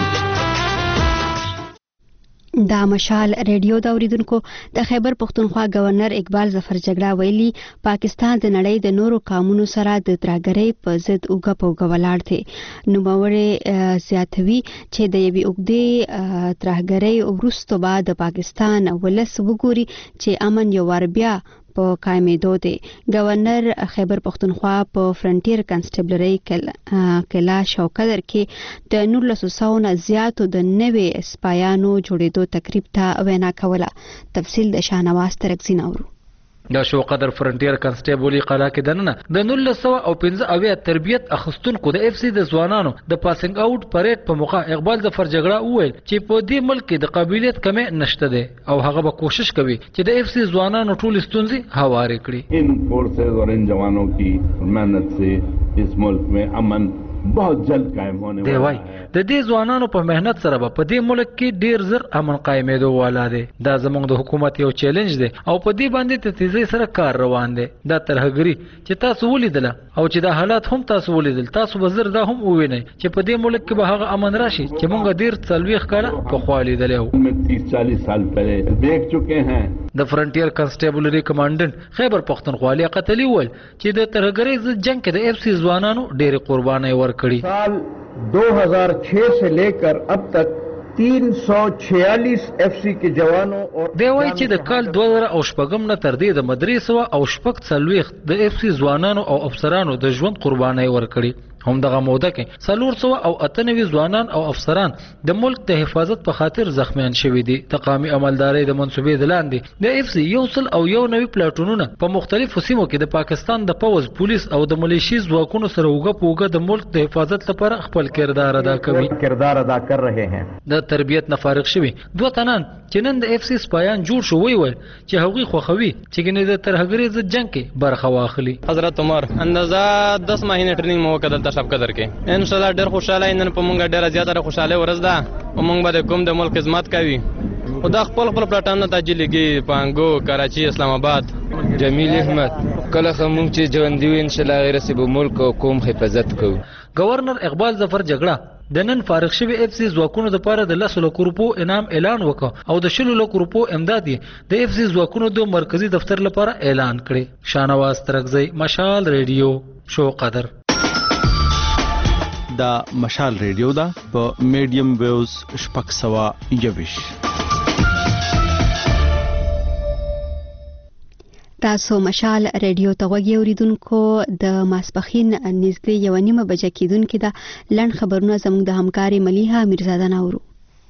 دا مشال ریډیو دا اوریدونکو د خیبر پختونخوا گورنر اقبال ظفر جګړه ویلي پاکستان د نړۍ د نورو قومونو سره د ترهګرۍ په ضد اوګه ولاړ دی نو باور زیاتوي چې د یوې اوګدې ترهګرۍ وروسته بعد پاکستان ولس وګوري چې امن یو ور بیا په قائمېدو دی گورنر خیبر پختونخوا په فرنټیر کنسټبلرۍ کلا شوکدر کې د 1900 نه زیاتو د نوې سپایانو جوړېدو تقریب ته وینا کوله تفصیل د شاهنواز ترکزین اورو د شوقدر فرنټیر کنسټیبل قلا کې دننه د 1915 تربیت اخستونکو د اف سي د ځوانانو د پاسینګ اوټ پریډ په موقع اقبال ظفر جګړه وویل چې په دې ملک کې د قابلیت کمې نشته ده او هغه به کوشش کوي چې د اف سي ځوانانو ټول ستونزې هوارې کړي ان فورسز اور ان جوانوں کی محنت سے اس ملک میں امن बहुत जल्द कायम होने वाला है د دې ځوانانو په مهنت سره په دې ملک کې ډیر زر امن قائمېدو والا دی دا زموږ د حکومت یو چیلنج دی او په دې باندې ته تیزی سره کار روان دی دا ترهګری چې تاسو ولیدل او چې دا حالات هم تاسو ولیدل تاسو به زر دا هم ووینئ چې په دې ملک کې به هغه امن راشي چې موږ ډیر څلويخ کاله په خالي دلو 30-40 سال پہلے دیکھ چکے ہیں د فرنټیر کنسټیبلری کمانډنټ خیبر پختونخوا علی قتلی ول چې د ترهګری ضد جنگ کې د اف سی ځوانانو ډیر قرباني ورکړي साल 2006 से लेकर अब तक 346 एफसी के जवानों और دی وایي چې د کال 2008 نه تر دې د مدرسو او شپږ څلويخ د اف سی ځوانانو او افسرانو د ژوند قرباني ورکړي هم دغه موده کې 498 ځوانان او افسران د ملک د حفاظت په خاطر زخمیان شوي دي تقامی عملداري د منسوبې د لاندې د اف سی یو سل او یو نوي پلاټونونه په مختلفو سیمو کې د پاکستان د پوز پولیس او د ملیشي ځواکونو سره وګه د ملک د حفاظت لپاره خپل کردار ادا کر رہے ہیں د تربیت نه فارغ شوي دوه تنان چې نن د اف سی سپایان جوړ شو ویل چې هغوی خوخوي چې ګنې د ترهګری ضد جنگ کې برخه واخلي حضرت عمر اندازه 10 ماهینه ټریننګ مو وکړل شپ قدر کې ان شاء الله ډېر خوشاله نن په مونږ ډېر زیاته خوشاله ورځ ده او مونږ به کوم د ملک خدمت کوي او دا خپل پلاټان ته جلیږي پانګو کراچي اسلام آباد جمیل احمد کله خمون چې ژوند دی ان شاء الله غیر سبب ملک او قوم حفاظت کوي گورنر اقبال ظفر جګړه د نن فارغ شوی اف سی ځواکونو د پاره د 10 لک روپو انعام اعلان وکړ او د 10 لک روپو امداد د اف سی ځواکونو د مرکزی دفتر لپاره اعلان کړي شاهنواز ترکزی مشال ریډیو شو قدر دا مشال ریډیو دا په میډیم ویوز 621. تاسو مشال ریډیو ته غوږی اوریدونکو د ماسپخین نږدې 1:30 بجې کېدونکې د لند خبرونه زموږ د همکاري ملیحه میرزاده نورو.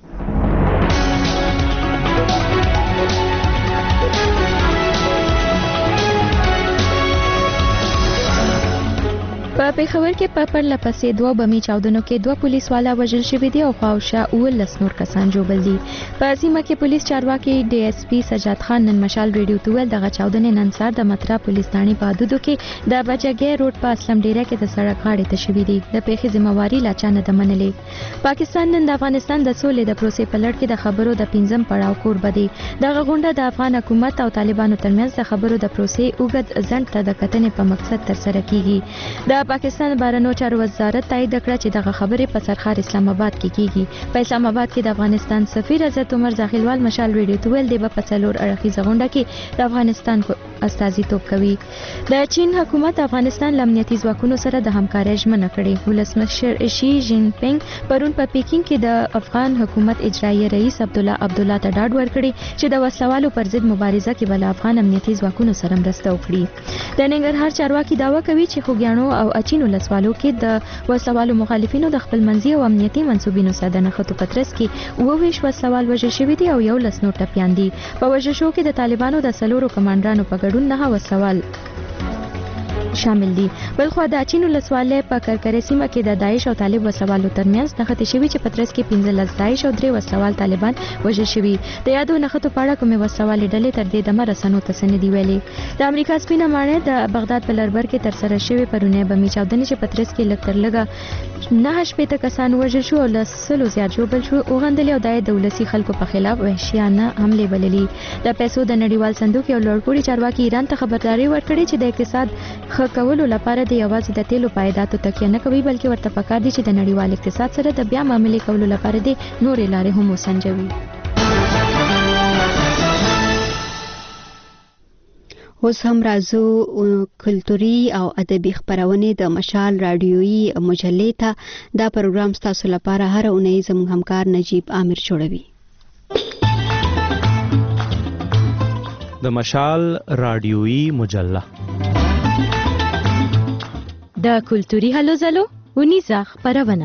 په پیښور کې په پرله پسې دوه بمي چاودنو کې دوه پولیس والا وژل شوي دي او خواوشا 19 نور کسان جوړ دي. په سیمه کې پولیس چارواکي ډي اس پی سجاد خان نن مشال ریډیو ته ویل دغه چاودنې نن سهار د مطرا پولیس ثانې په حدودو کې د بچګي روډ په اسلم ډیره کې د سړک غاړې ته شوې دي. د پیښې ذمہواری لا چا نه ده منلې. پاکستان نن د افغانستان د سولې د پروسې په لړ کې د خبرو د 5م پړاو کوربه دی. دغه غونډه د افغان حکومت او طالبانو ترمنځ د خبرو د پروسې اوږد ځنډ ته د کتنې په مقصد ترسره کیږي. د پاکستان بهرنیو چارو وزارت تایید کړ چې دغه خبرې په سرخار اسلام آباد کې کیږي. په اسلام آباد کې د افغانستان سفیر عزت عمر زاخیلوال مشال ریډیو ته ویل دی په څلور اړخیزه غونډه کې د افغانستان استازیتوب کوي. د چین حکومت افغانستان امنیتي ځواکونو سره د همکارۍ ژمنه کړې. ولسمشر شي جین پینګ پرون په پیکینګ کې د افغان حکومت اجرایي رئیس عبدالله ته ډاډ ورکړي چې د وسلوالو پر ضد مبارزه کې بل افغان امنیتي ځواکونو سره مرسته وکړي. د ننګرهار چارواکي داوا کوي چې خوګیاڼو او اچین ولسوالو کې د وسلوالو مخالفینو د خپل منځي او امنیتي منسوبینو سره د نښتو په ترڅ کې 22 وسلوال وژل شوي دي او 11 نور ټپیان دي. په وژل شو کې د طالبانو د 4 کمانډرانو په ګډون 9 وسلوال شامل دي. بلخو د اچین ولسوالۍ په کرکرې سیمه کې د داعش او طالب وسلوالو ترمنځ نښتې شوي چې په ترڅ کې 15 داعش او 3 وسلوال طالبان وژل شوي. د یادو نښتو په اړه کومې وسلوالې ډلې تر دې دمه رسنو ته څه نه دي ویلي. د امریکا سپینه ماڼۍ د بغداد په لربر کې ترسره شوې پرونی بمي چاودنې چې په ترڅ کې لږ تر لږه 9 کسان وژل شو او له 100 زیات ژوبل شو اوغندلې او د ولسي خلکو په خلاف وحشیانه حملې بللې. د پیسو د نړیوال صندوق یو لوړپوړي چارواکي ایران ته خبرداري ورکړې چې د اقتصاد ښه کولو لپاره د یوازې د تیلو پایداتو تکیه نه کوي بلکې ورته پکار دي چې د نړیوال اقتصاد سره د بیا معاملې کولو لپاره د نورې لارې هم وسنجوي. اوس هم راځو کلتوري او ادبي خبرونه د مشال رادیويي مجلې ته. دا پروګرام تاسو لپاره هر اونۍ زموږ همکار نجیب عامر جوړوي. د مشال رادیويي مجله د کلتوري هلو ځلو ونیزه خبرونه.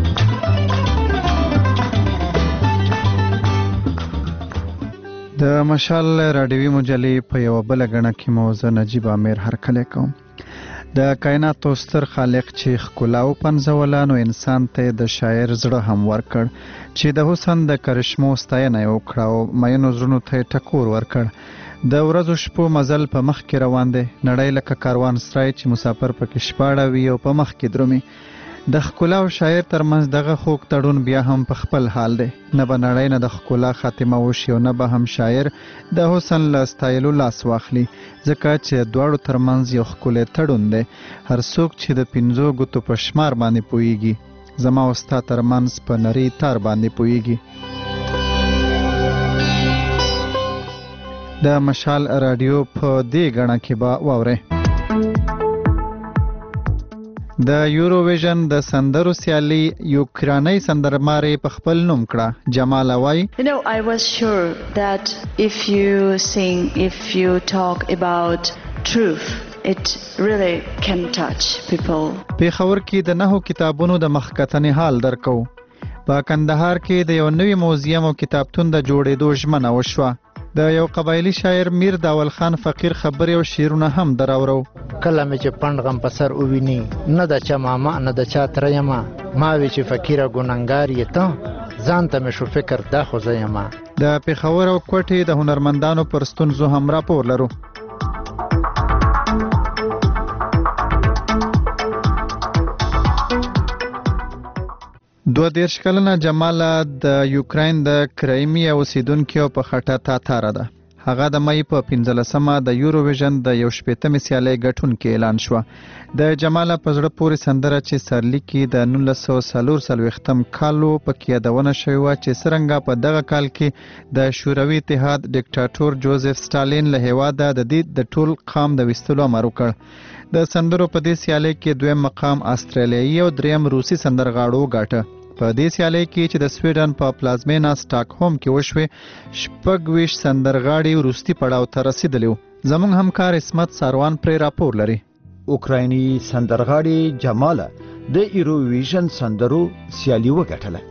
د مشال رادیوي مجلې په یو بل غنه کې موضوع نجیب عامر هرکله کوم. د کائناتو ستر خالق چې ښکلاو پنځولانو انسان ته د شاعر زړه هم ورکړ چې د حسن د کرشمو ستاینه وکړه او مینو زړونو ته ټکور ورکړ. د ورځو شپو مزل په مخ کې روان دی. نړۍ لکه کاروان سرای چې مسافر پکې شپاړه وي او په مخ کې درومي. د ښکلا او شاعر ترمنځ دغه خوږ تړون بیا هم په خپل حال دی. نه به نړۍ نه د ښکلا خاتمه وشي او نه به هم شاعر د حسن له ستایلو لاس واخلي ځکه چې دواړو ترمنځ یو ښکلی تړون دی. هر څوک چې د 5 ګوتو په شمار باندې پوهیږي زما او ستا ترمنځ په نری تار باندې پوهیږي. د مشال رادیو په دې غاڼه کې به واورئ. د یوروویژن د سندرو سیالي یوکرانۍ سندرمارې په خپل نوم کړه. جمال وای I was sure that if you talk about truth it really can touch people. پیښور کې د 9 کتابونو د مخکتنې حال درکو. په کندهار کې د یو نوي موزیم او کتابتون د جوړېدو ژمنه وشوه. د یو قبایلی شاعر میر داول خان فقیر خبرې او شعرونه هم دراورو. کله مې چې پند غم په سر وویني نه د چا ماما نه د چا تره یمه ما وی چې فقیره ګنهګار یې ته ځان ته مې شو فکر دا خو زه یمه. د پېښور او کوټې د هنرمندانو پر ستونزو هم راپور لرو. 22 کلنه جماله د یوکراین د کرایمیا اوسیدونکو په خټه تاتاره ده. هغه د مې په 15مه د یوروویژن د 18مې سیالۍ ګټونکو اعلان شو. د جماله په زړه پورې سندره چې سرلیک کې د 1943م کالو په کې یادونه شوې و چې څرنګه په دغه کال کې د شوروي اتحاد ډیکټاتور جوزف ستالین له هیواده د ټول قام د وستلو امر وکړ. د سندرو په دې سیالۍ کې دویم مقام استرالیایي او دریم روسي سندرغاړو ګاټه. په دې سیالۍ کې چې د سویډن په پلازمینه سټاکهوم کې وشوې 26 سندرغاړي وروستي پړاو ته رسیدلي. زموږ همکار اسمت ساروان پرې راپور لري. اوکرایني سندرغاړي جماله د ایروویژن سندرو سیالي وګټله.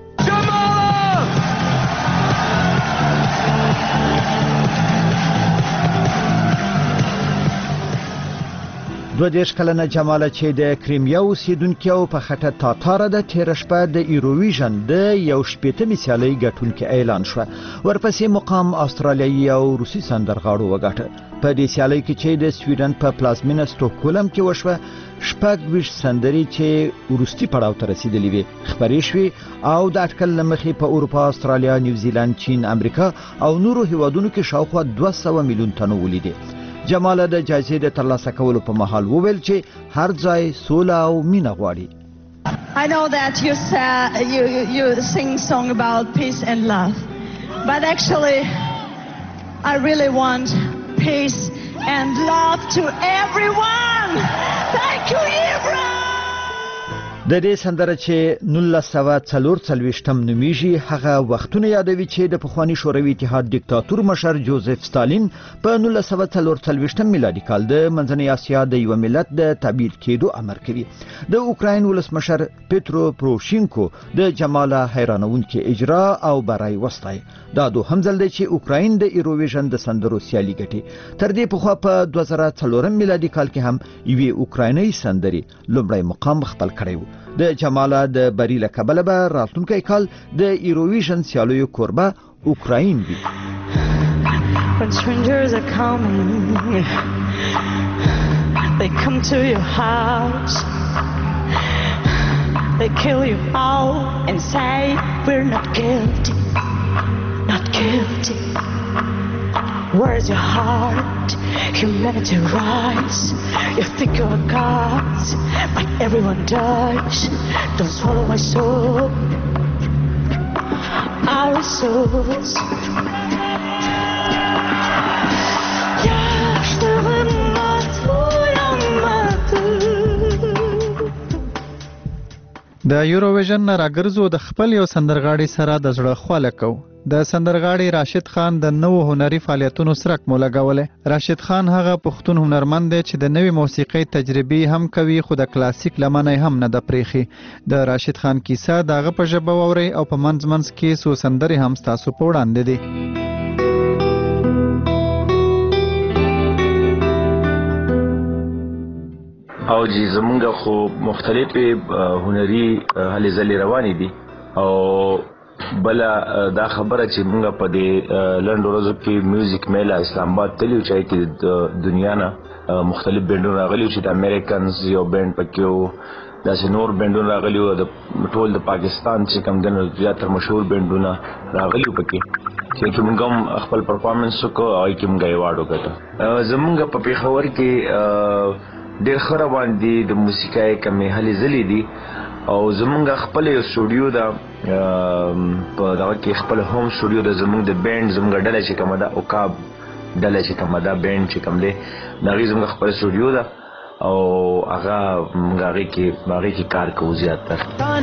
دو دیش کلنه جماله چې د کریمیا اوسیدونکي او په خټه تاتاره د تیر شپه د ایروویژن د 18مې سیالۍ ګټونکي اعلان شو. ورپسې مقام استرالیایي او روسي سندرغاړو وګټه. په دې سیالۍ کې چې د سویډن په پلازمینه سټوکهولم کې وشوه 26 سندرې چې وروستي پړاو ته رسیدلې وي خبرې شوې او د اټکل له مخې په اروپا، استرالیا، نیوزیلند، چین، امریکا او نورو هیوادونو کې شاوخوا 200 میلیون تنو ولیدې. جماله د جایزې د ترلاسه کولو په مهال وویل چې هر ځای سوله او مینه غواړي. I know that you sing song about peace and love, but actually I really want peace and love to everyone. Thank you, Ibra. د دې سندره چې 1944 نومیږي هغه وختونه یادوي چې د پخوانی شوروي اتحاد دیکتاتور مشر جوزف ستالین په 1944 میلادي کال د منځنۍ اسیا د یو ملت د تبعید کېدو امر کوي. د اوکراین ولسمشر پیترو پروشینکو د جماله حیرانونکي اجرا او برای وستای. دا دوهم ځل دی چې اوکراین د ایروویژن د سندرو سیالي ګټي. تر دې پخوا په 2004 میلادي کال کې هم یوې اوکرایني سندري لومړی مقام خپل کړی و. د جماله د بری له کبله به راتلونکی کال د ایروویژن سیالیو کوربه اوکراین وي. When strangers are coming, they come to your house, they kill you all and say we're not guilty, not guilty. Where's your heart? Humanity rise. You think you're gods, but everyone dies. Don't swallow my soul, our souls. د یوروویژن راګرځو د خپل یو سندرغاړي سره د زړه خواله کو. د سندرغاړي راشد خان د نوو هنري فعالیتونو سرک مو لګولې. راشد خان هغه پښتون هنرمند دی چې د نوې موسیقۍ تجربې هم کوي خو د کلاسیک لمنه هم نه د پریخي. د راشد خان کیسه دغه په ژبه ووري او په منځ کې سو سندري هم تاسو په وړاندې دي. او جی زمونږ خو مختلفې هنري هلې ځلې روانې دي او بل دا خبره چې موږ په دې لنډو ورځو کې میوزیک میله اسلام آباد تللی چې کې د دنیا نه مختلف بینډونه راغلي چې د امریکنز یو بینډ پکې و داسې نور بینډونه راغلي و د ټول د پاکستان چې کوم د زیاتره مشهور بینډونه راغلي پکې چې موږ هم خپل پرفارمنس وکړو او کې موږ ایوارډ وګټه. زمونږ په پېښور کې ډېر ښه روان دي د موسیقۍ کمې هلې ځلې دي او زمونږ خپل یو سټوډیو ده په دغه کې خپل هوم سټوډیو ده زمونږ د بینډ زمونږ ډله چې کومه ده اوکاب ډله چې کومه ده بینډ چې کوم دی د هغې زمونږ خپل سټوډیو ده او هغه موږ هغې کې کار کوو زیاتره.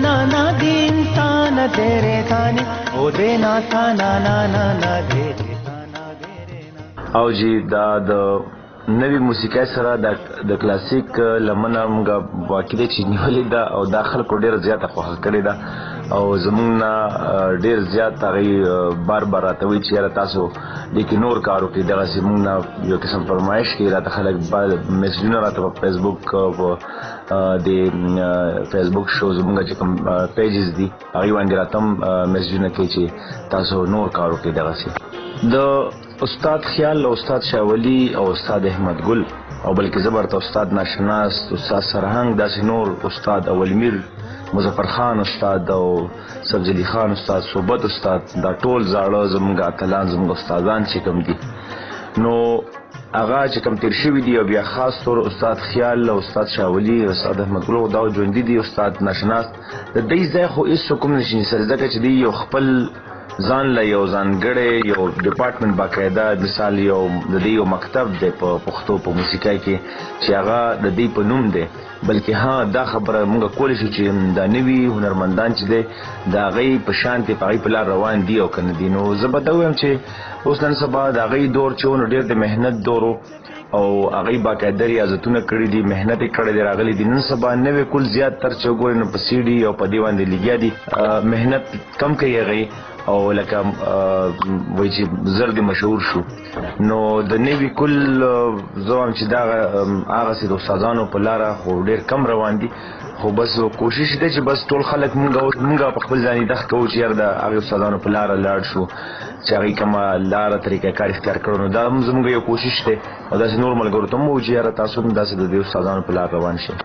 او جی دا د نوی موسیقۍ سره د کلاسیک لمنه موږ واقع دی چې نیولې ده او دا خلکو ډېره زیاته خوښه کړې ده او زموږ نه ډېر زیات هغوی بار بار راته وایي چې یاره تاسو دې کې نور کار وکړئ. دغسې موږ نه یو قسم فرمایش کوي راته خلک میسجونه راته په فیسبوک د فیسبوک شو زموږ چې کوم پیجز دي هغوی باندې راته هم میسجونه کوي چې تاسو نور کار وکړئ. دغسې د استاد خیال او استاد شاولی او استاد احمد ګل او بلکې زبرته استاد ناشناس استاد سرهنګ داسې نور استاد اولمیر مظفر خان استاد او سبزلی خان استاد صوبت استاد دا ټول زاړه زموږ اتلان زموږ استادان چې کوم دي نو هغه چې کوم تیر شوي دي او بیا خاص طور استاد خیال او استاد شاولی او استاد احمد ګل دا ژوندي دي استاد ناشناس د دې ځای خو هېڅ کوم نشي سره ځکه چې دی یو خپل ځان له یو ځانګړی یو ډپارټمنټ باقاعده مثال یو د دې یو مکتب دی په پښتو په موسیقۍ کې چې هغه د دې په نوم دی بلکې ها دا خبره موږ کولی شو چې دا نوي هنرمندان چې دی د هغې په شان په هغې په لار روان دي او که نه دي نو زه به ته ووایم چې اوس نن سبا د هغې دور چې و نو ډېر د محنت دور و او هغې باقاعده ریاضتونه کړي دي محنت یې کړی دی راغلی دي نن سبا نوی کل زیات تر چې وګورې نو په سی ډي او په دې باندې لګیا دي محنت کم کوي هغې او لکه وایي چې زر دې مشهور شو نو د نوي کل زه وایم چې دا هغسې د استادانو په لاره خو ډېر کم روان دي خو بس کوشش دی چې بس ټول خلک مونږ په خپل ځان دخ کوو چې یار د هغې استادانو په لاره لاړ شو چې هغې کومه لاره طریقه کار اختیار کړو نو دا هم زموږ یو کوشش دی او داسې نور ملګرو ته هم ووایو چې یاره تاسو هم داسې د دې استادانو په لار روان شئ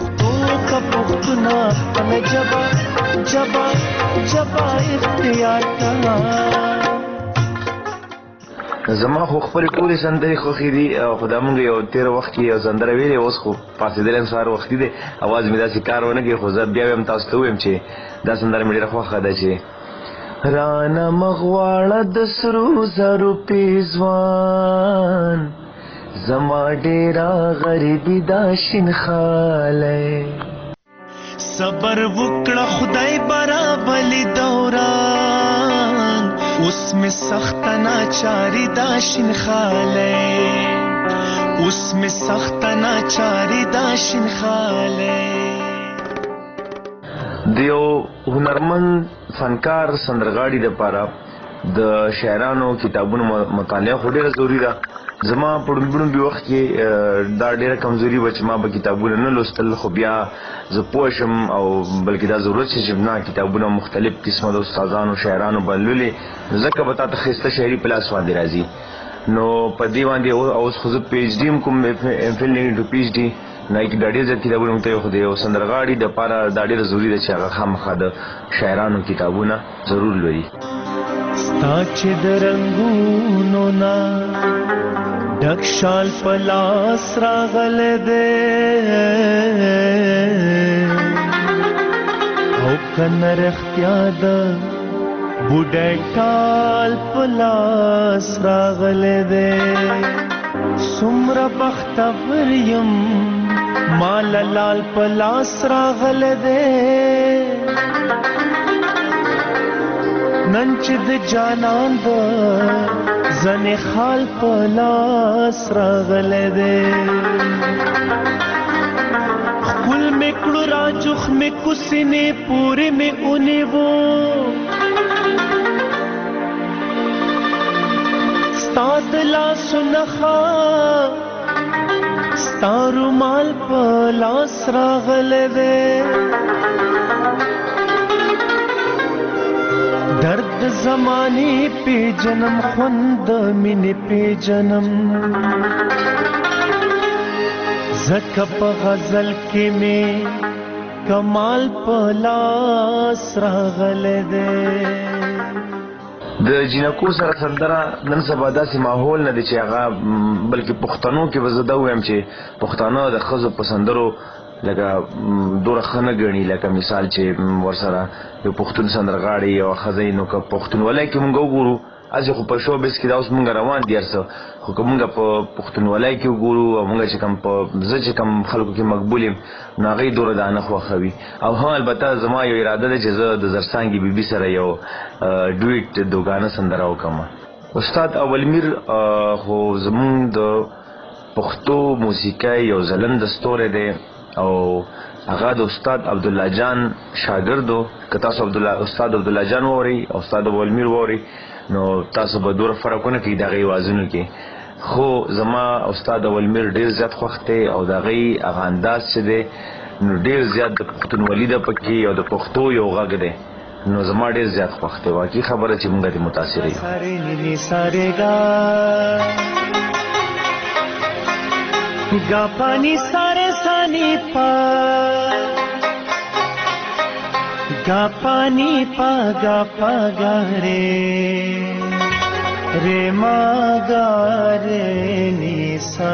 زما خو خپلې ټولې سندرې خوښې دي خو دا مونږ یو تېر وخت کې یو سندره ویلې اوس خو پاڅېدلی یم سهار وختي دی اواز مې داسې کار ونه کوي خو زه بیا ویم تاسو ته ووایم چې دا سندره مې ډېره خوښه ده چې رانه مغواړه د سرو زرو پیزوان زما ډېره غریبي دا شین خالی صبر وکړه خدای برابلی دوران اوس می سخت ناچاری دا شین خالی اوس می سخت ناچاری دا شین خالی دیو هنرمند فنکار سندرغاړي دپاره د شاعرانو کتابونو مطالعه خو ډېره ضروري ده زما په ډومبي وخت کې دا ډېره کمزوري وه چې ما به کتابونه نه لوستل خو بیا زه پوه شم او بلکې دا ضرورت شي چې نه کتابونه مختلف قسمه د استادانو شاعرانو به لولې ځکه به تا ته ښایسته شاعري په لاس باندې راځي نو په دې باندې اوس خو زه پی ایچ ډي هم کوم ایم فل انټو پی ایچ ډي نه کې دا ډېر زیات کتابونه موږ ته یو خو د یو سندرغاړي دپاره دا ډېره ضروري ده چې هغه خامخا د شاعرانو کتابونه ضرور لولي ستا چې د رنګونو نه ډک شال په لاس راغلی دی او کنه رښتیا ده بوډۍ ټال په لاس راغلی دی څومره بختور یم مال لال په لاس راغلی دی نن چې د جانان د زنی خال په لاس راغلی دی خپل مې کړو راجوخ مې کوسینې پورې مې ونیو ستا د لاسو نښه ستا رومال په لاس راغلی دی درد زمانی پی جنم خوند مینی پی جنم زکه په غزل کې می کمال په لاس راغلی دی د جینکو سره سندره نن سبا داسې ماحول نه دی چې هغه بلکې پښتنو کې به زه دا ووایم چې پښتانه د ښځو په سندرو لکه دوره ښه نه ګڼي لکه مثال چې ورسره یو پښتون سندرغاړی یوه ښځه نو که پښتونولۍ کې مونږ وګورو هسې خو په شوبز کې دا اوس مونږ روان دي هر څه خو که مونږ په پښتونولۍ کې وګورو او مونږ چې کوم په زه چې کوم خلکو کې مقبول یم نو هغوی دوره دا نه خوښوي او ها البته زما یو اراده ده چې زه د زرڅانګې بیبي سره یو ډویټ دوګانه سندره وکړم استاد اولمیر خو زمونږ د پښتو موسیقۍ یو ځلنده ستوری دی او هغه د استاد عبدالله جان شاګردو که تاسو استاد عبدالله جان واورئ او استاد اولمیر واورئ نو تاسو به دوره فرقونه کوي د هغې اوازونو کې خو زما استاد اولمیر ډېر زیات خوښ دی او د هغې هغه انداز چې دی نو ډېر زیات د پښتونولي ده پکې او د پښتو یو غږ دی نو زما ډېر زیات خوښ دی واقعي خبره چې موږ ترې متاثره یو گا پانی سارے سانی پا گا پانی پا گا رے رے ما گا رے نیسا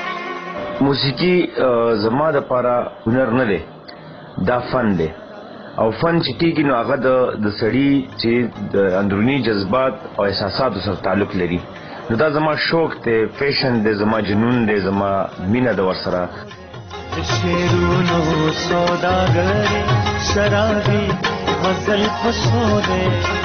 موسیقي زما دپاره هنر نه دی دا فن دی او فن چې کیږي نو هغه د سړي چې د اندرونی جذبات او احساساتو سره تعلق لري. نو دا زما شوق دی، فیشن دی، زما جنون دی، زما مینه د ورسره. شیرونو سوداګر شرابي غزل پسوده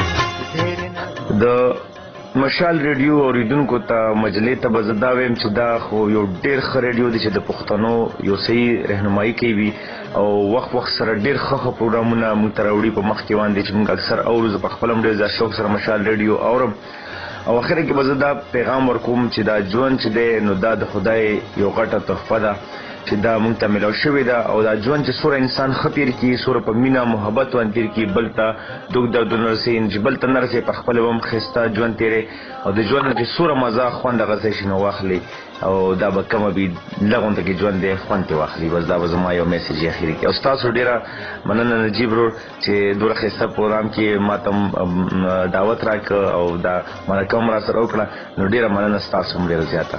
د مشال ریډیو اوریدونکو ته مجلې ته بزدا ویم چې دا خو یو ډیر ښه ریډیو دی چې د پښتنو یو صحیح رهنمایي کوي او وخت سره ډیر ښه پروګرامونه موږ ته راوړي په مخ کې باندې چې موږ اکثر اورو. زه په خپل هم ډېر زیات شوق سره مشال ریډیو اورم او اخر کې به زه دا پیغام ورکوم چې دا ژوند چې دی نو دا د خدای یو غټه تحفه ده چې دا موږ ته ملاو شوې ده او دا ژوند چې څومره انسان ښه تېر کړي، څومره په مینه محبت باندې تېر کړي، بل ته دوک دردونه رسوي، چې بل ته نه رسوي، په خپله به هم ښایسته ژوند تېری او د ژوند نه چې څومره مزه خوند هغه ځای شي نو واخلي او دا به کمه وي لږ کې ژوند دی خوند ترې واخلي. بس دا به زما یو میسیج یې اخري کې. او ستاسو ډېره مننه نجیب ورور چې دومره ښایسته پروګرام کې ما ته دعوت راکړه او دا مرکه هم راسره وکړه، نو ډېره مننه ستاسو هم ډېره زیاته.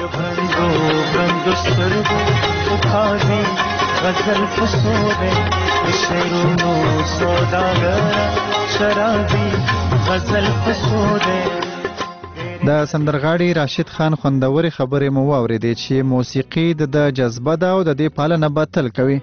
غزل پسوده شیرونو سوداګر شرابي غزل پسوده. د سندرغاړي راشد خان خوندوري خبرې مو واورېدې چې موسیقي د جذبه ده او د دې پالنه به تل کوي.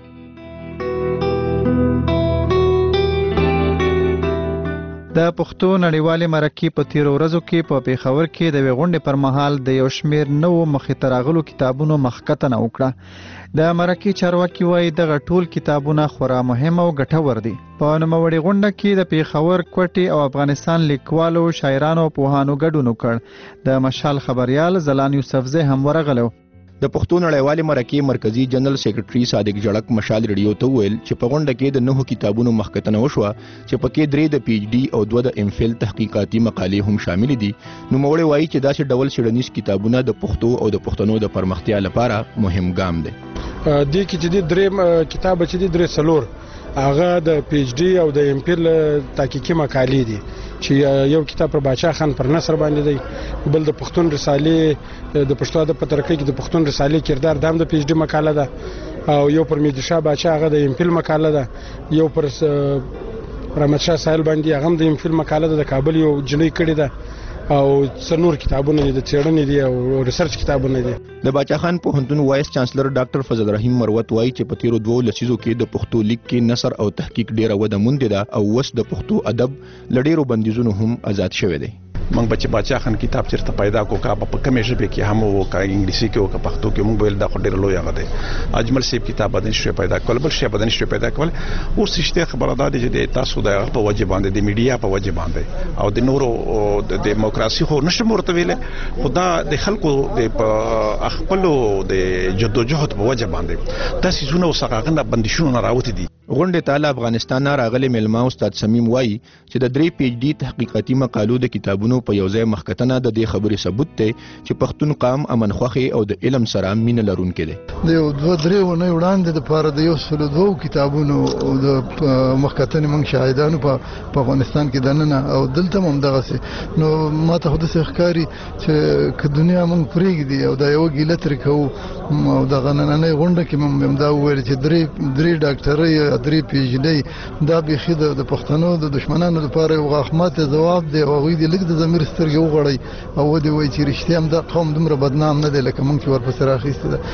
د پښتو نړیوالې مرکې په تیرو ورځو کې په پیښور کې د غونډې پر مهال د یو شمېر نوو مخې ته راغلو کتابونو مخکتنه وکړه. د مرکې چارواکي وایي دغه ټول کتابونه خورا مهم او ګټور دي. په نوموړې غونډه کې د پیښور، کوټې او افغانستان لیکوالو، شاعرانو او پوهانو ګډون وکړ. د مشال خبريال زلان یوسفزی هم ورغلو. د پښتو نړیوالې مرکې مرکزی جنرال سیکریټري صادق جړک مشال ریډیو ته ویل چې په غونډه کې د 9 کتابونو مخکتنه وشوه چې پکې 3 د پی ایچ ډي او 2 د ام فل تحقیقاتي مقالې هم شامل دي. نو موږ وایي چې داسې ډول څېړنیز کتابونه د پښتو او د پښتنو د پرمختیا لپاره مهم ګام دی. دې کې چې د 3 کتاب چې د 3 سلور هغه د پی ایچ ډي او د ام فل تحقیقي مقالې دي چې یو کتاب پر باچا خان پر نصر باندې دی، بل د پښتون رسالې د پښتو ادب په ترقۍ کې د پښتون رسالې کردار دام د پی ایچ ډي مقاله ده او یو پر مهدي شاه باچا هغه د ام فل مقاله ده، یو پر رحمت شاه ساحل باندې هغه د ام فل مقاله ده، د کابل یو جنۍ کړي ده او څنور کتابونه دي، د څېړنې دي او ریسرچ کتابونه دي. د باچا خان پوهنتون وایس چانسلر ډاکټر فضل رحیم مروت وایي چې په تیرو 2 لسیزو کې د پښتو لیک کې نثر او تحقیق ډیره وده موندې ده او اوس د پښتو ادب لډیرو بندیزونو هم آزاد شوی دی. موږ بچ باچا خان کتاب چیرته پیدا کو کا په کومه ژبه کې هم او کا انګلیسي کې او کا پښتو کې موږ ویل دا خو ډیر لوی هغه دی. اجمل سیب کتاب بدن شوی پیدا کول، بل شی بدن شوی پیدا کول. اوس شته خبره ده چې تاسو د په وجه باندې د میډیا په وجه باندې او د نورو د دیموکراسي خو نشم ورته ویل، خدا د خلکو د خپل د جدوجہد په وجه باندې تاسو زونه وسغاغنه بندیشونه راوته دي. غونډې ته له افغانستان راغلي ملما استاد سمیم وایي چې د 3 پی ایچ ډي تحقیقاتي مقالو د کتابونو په یو ځای مخکتنه د دې خبرې ثبوت دی چې پښتون قام امن خوخي او د علم سره مینه لرونکي دي. د یو 2-3 ونه وړاندې د پاره د یو سلو 2 کتابونو او د مخکتنه موږ شاهدانو په افغانستان کې دننه او دلته هم دغه سي نو ماته خو د ښکاری چې که دنیا موږ پرېږدي او دا یو ګیله تر کو او د غننه غونډه کې موږ دا ویل چې 3 ډاکټرۍ 3 پی ایچ ډي دا به خید د پښتنو د دشمنانو لپاره یو غاخمات جواب دی او غوې د لیک د ضمیر سترګې وغړی او د وای چې رښتیا هم د قوم دومره بدنام نه دی لکه موږ چې ورپسې راخیسته ده.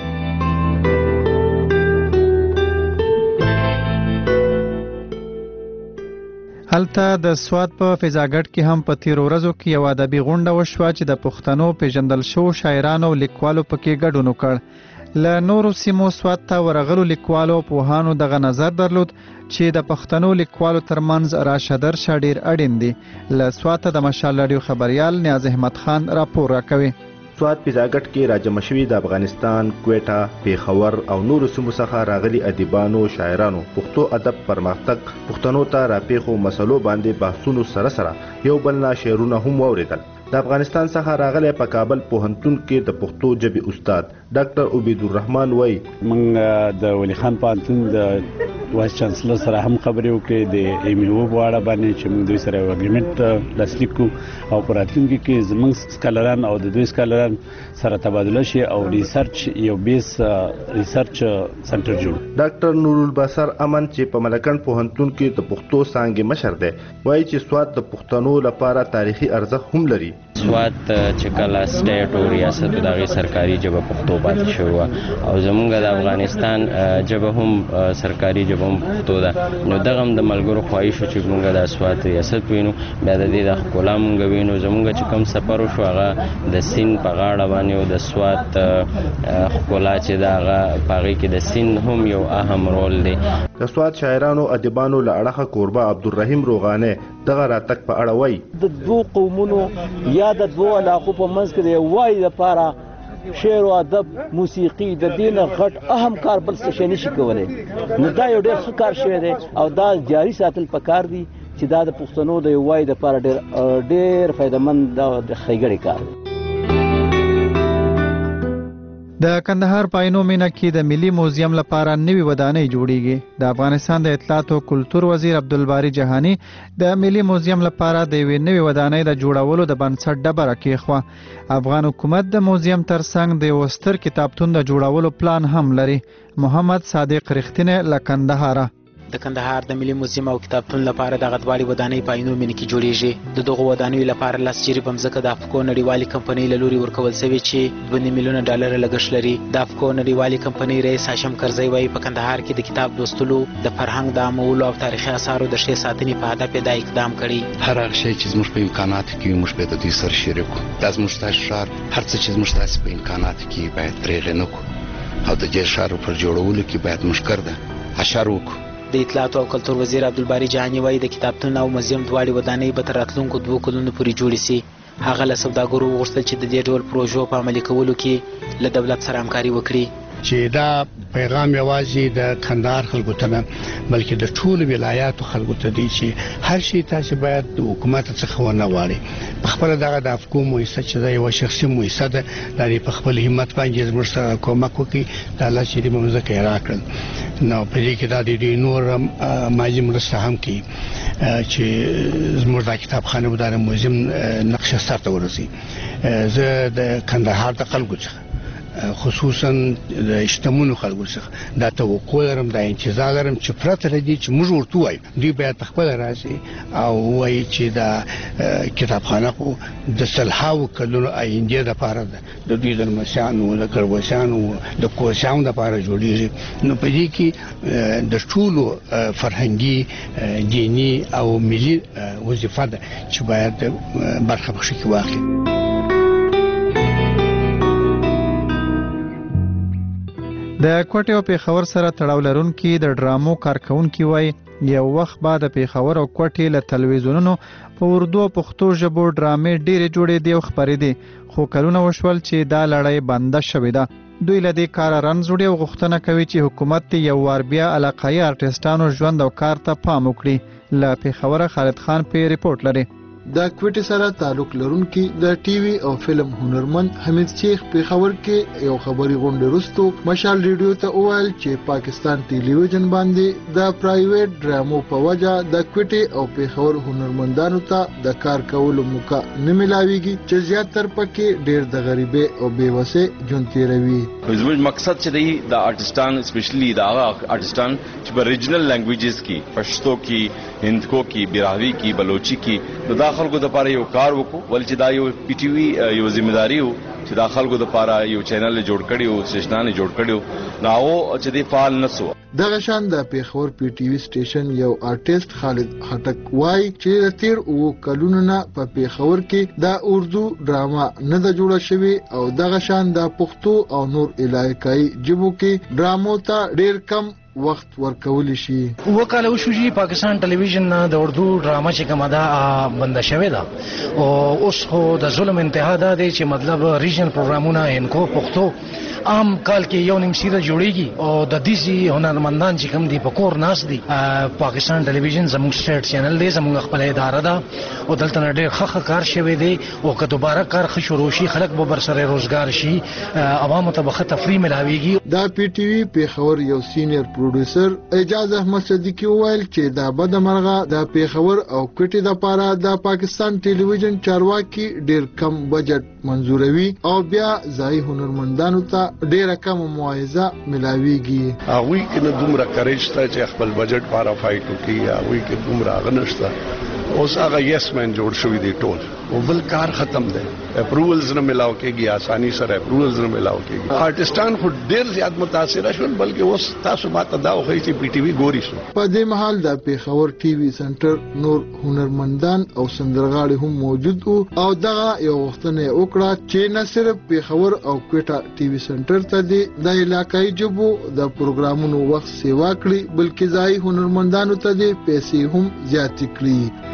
هلته د سواد په فضاګټ کې هم په تیرو ورځو کې یو ادبي غونډه وشوه چې د پښتنو پیژندل شو شاعرانو او لیکوالو پکې ګډون وکړ. له نورو سیمو سواد ته ورغلو لیکوالو پوهانو دغه نظر درلود چې د پښتنو لیکوالو ترمنځ راشدر شډیر اړین دي. له سواد د مشال رادیو خبريال نیاز احمد خان راپور راکوي. سواد فضاګټ کې راجم شوی د افغانستان، کوټه، پیښور او نورو سیمو څخه راغلي ادیبانو شاعرانو پښتو ادب پرمختګ پښتنو ته راپېښو مسلو باندې بحثونو سره یو بل نه شعرونه هم واوریدل. د افغانستان څخه راغلی په کابل پوهنتون کې د پښتو ژبې استاد ډاکټر عبید الرحمن وایي موږ د ولی خان پوهنتون د وایس چانسلر سره هم خبرې وکړې د ایم یو په اړه باندې چې موږ دوی سره یو اګریمنټ لاسلیک کړو او په راتلونکي کې زموږ سکالران او د دوی سکالران سره تبادله شي او ریسرچ یو بیس ریسرچ سنټر جوړ. ډاکټر نور البصر امن چې په ملکند پوهنتون کې د پښتو څانګې مشر دی وایي چې سواد د پښتنو لپاره تاریخي ارزښت هم لري. سواد چې کله سټیټ او ریاست دغه سرکاري ژبه پښتو پاتې شو او زمونږ د افغانستان ژبه هم سرکاري ژبه هم پښتو ده نو دغه هم د ملګرو خواهش چې مونږ د سواد ریاست وینو بیا د دې د ښکلا مونږ وینو زمونږ چې کوم سفر وشو هغه د سیند په غاړه باندې او د سواد ښکلا چې د هغه په هغې کې د سیند هم یو اهم رول دی. د سواد شاعرانو ادیبانو له اړخه کوربه عبدالرحیم روغانه دغه راتګ په اړه وایي د دوو قومونو یا د دوو علاقو په منځ کې د یووالي لپاره شعر او ادب موسیقي د دې نه غټ اهم کار بل څه شی نشي کولی نو دا یو ډېر ښه کار شوی دی او دا جاري ساتل پکار دي چې دا د پښتنو د یووالي لپاره ډېر فایدهمند او د ښېګړې کار دی. د کندهار په عینو مینه کې د ملي موزیم لپاره نوې ودانۍ جوړیږي. د افغانستان د اطلاعات او کلتور وزیر عبدالباری جهانی د ملي موزیم لپاره د یوې نوې ودانۍ د جوړولو د بنسټ ډبره کېښوه. افغان حکومت د موزیم ترڅنګ د یو ستر کتابتون د جوړولو پلان هم لري. محمد صادق رښتینی له کندهاره. د کندهار د ملي موزیم او کتابتون لپاره دغه دواړې ودانۍ په عینو مینه کې جوړیږي. د دغو ودانیو لپاره 10 جریبه مځکه د افکو نړیوالې کمپنۍ له لوري ورکول شوې چې 2 میلیونه ډالر لګښت لري. د افکو نړیوالې کمپنۍ رئیس هاشم کرزی وایي په کندهار کې د کتاب لوستلو د فرهنګ د عامولو او تاریخي آثارو د ښې ساتنې په هدف دا اقدام کړی. هر هغه شی چې زموږ په امکاناتو کې موږ به د دوی سره شریک کړو. دا زموږ ستاسو ښار هر څه چې زموږ ستاسو په امکاناتو کې باید پرېغې نه کړو او د دې ښار پر جوړولو کې باید موږ ګرده اشر وکړو. د اطلاعات او کلتور وزیر عبدالباری جهانی وایي د کتابتون او موزیم دواړې ودانۍ به تر راتلونکو 2 کلونو پورې جوړې سي. هغه له سوداګرو وغوښتل چې د دې ډول پروژو په عملي کولو کې له دولت سره همکاري وکړي. چې دا پیغام یوازې د کندهار خلکو ته نه بلکې د ټولو ولایاتو خلکو ته دی چې هر شي تاسو باید د حکومت څخه ونه غواړئ. په خپل دغه د افکو مؤسسه چې دا یو شخصي مؤسسه ده د په خپل همت باندې زموږ سره کومک وکړي د الله چې دې موږ ځکه راکړل نو په دې کې دا د نور ماجي مرسته هم کوي چې زموږ د کتابخانه و د موزیم نقشه سره ورسي. زه د کندهار د خلکو څخه خصوصا د اجتماعي خلکو څخه دا توقع لرم دا انتظار لرم چې پرته لري چې موږ ورته وایو دوی باید خپل راځي او وایي چې دا کتابخانه خو د سلهاو کلونو آینده لپاره ده د دوی د مسیانو د کروسانو د کوسانو لپاره جوړیږي. نو په دې کې د ټولو فرهنګي دینی او ملي وظیفه ده چې باید برخه پکې واخلي. د کوټې او پیښور سره تړاو لرونکي د ډرامو کارکونکي وایي یو وخت بعد پیښور او کوټې له تلویزیونونو په اردو او پښتو ژبو ډرامې ډېرې جوړېدې او خپرېدې خو کلونه وشول چې دا لړۍ بنده شوې ده. دوی له دې کاره رنځ وړي او غوښتنه کوي چې حکومت یو وار بیا علاقایي ارټسټانو ژوند او کار ته پام وکړي. له پیښوره خالد خان په ریپورت لري. د کوټې سره تعلق لرونکي د ټي وي او فلم هنرمند حمید شیخ پیښور کې یو خبري غونډه وروسته مشال ریډیو ته وویل چې پاکستان ټلویزیون باندې د پرایویټ ډرامو په وجه د کوټې او پیښور هنرمندانو ته د کار کولو موقع نه ملاويږي چې زیاتره پکې ډېر د غریبۍ او بیوسۍ ژوند تیروي. زموږ مقصد چې دی د آرټسټان سپیشلی د هغه آرټسټان چې په ریجنل لینګویجز کې پښتو کې هندکو کې براوی کې بلوچي کې د خلکو د لپاره یو کار وکړو ول چې دا یو پی ټی وی یو ځمېداري وو چې د خلکو د لپاره یو چینل جوړ کړی او سټیشنونه جوړ کړی نو هغه چې د فعال نسو. دغه شان د پیښور پی ټی وی سټیشن یو آرټیست خالد خټک وای چې د تیر او کلونو نه په پیښور کې د اردو ډراما نه د جوړه شوی او دغه شان د پښتو او نور علاقايي ژبو کې ډرامو ته ډیر کم وخت ورکول شي. وکاله وشو چې پاکستان ټلویزیون د اردو ډرامه چې کومه ده بنده شوې ده او اوس خو د ظلم انتها ده چې مطلب ریجنل پروګرامونه انکو پښتو عام کال کې یو نیم سیده جوړیږي او د دې هنرمندان چې کوم دي په کور ناس دي پاکستان ټلویزیون زموږ سټیټ چینل دی زموږ خپل اداره ده او دلته ډېر ښه کار شوی دی او که دوباره کار ښه شروع شي خلک به برسره روزګار شي عوامو ته به ښه تفریح ملاویږي. دا پی ټی وی پیښور یو سینیئر پروډوسر اعجاز احمد صدیقی وویل چې دا بده مرغه د پیښور او کوټې دپاره د پاکستان ټلویزیون چارواکي ډېر کم بجټ منظوروي او بیا ځایي هنرمندانو ته ډیره کم معاوضه ملاویږي. هغوی کې نه دومره کریج شته چې خپل بجټ پاره فایټ وکړي، هغوی کې دومره هغه نشته. اوس هغه یس مین جوړ شوي دي ټول او بل کار ختم دی، اپروولز نه ملاو کېږي، آسانی سره اپروولز نه ملاو کېږي. آرټسټان خو ډېر زیات متاثره شول، بلکې اوس تاسو ماته دا وښیي چې پی ټي وي ګوري شو. په دې مهال د پیښور ټي وي سنټر نور هنرمندان او سندرغاړي هم موجود وو او دغه یو غوښتنه وکړه چې نه صرف پیښور او کوټه ټي وي سنټر ته د علاقايي ژبو د پروګرامونو وخت سیوا کړي بلکې ځایي هنرمندانو ته د پیسې هم زیاتې کړي.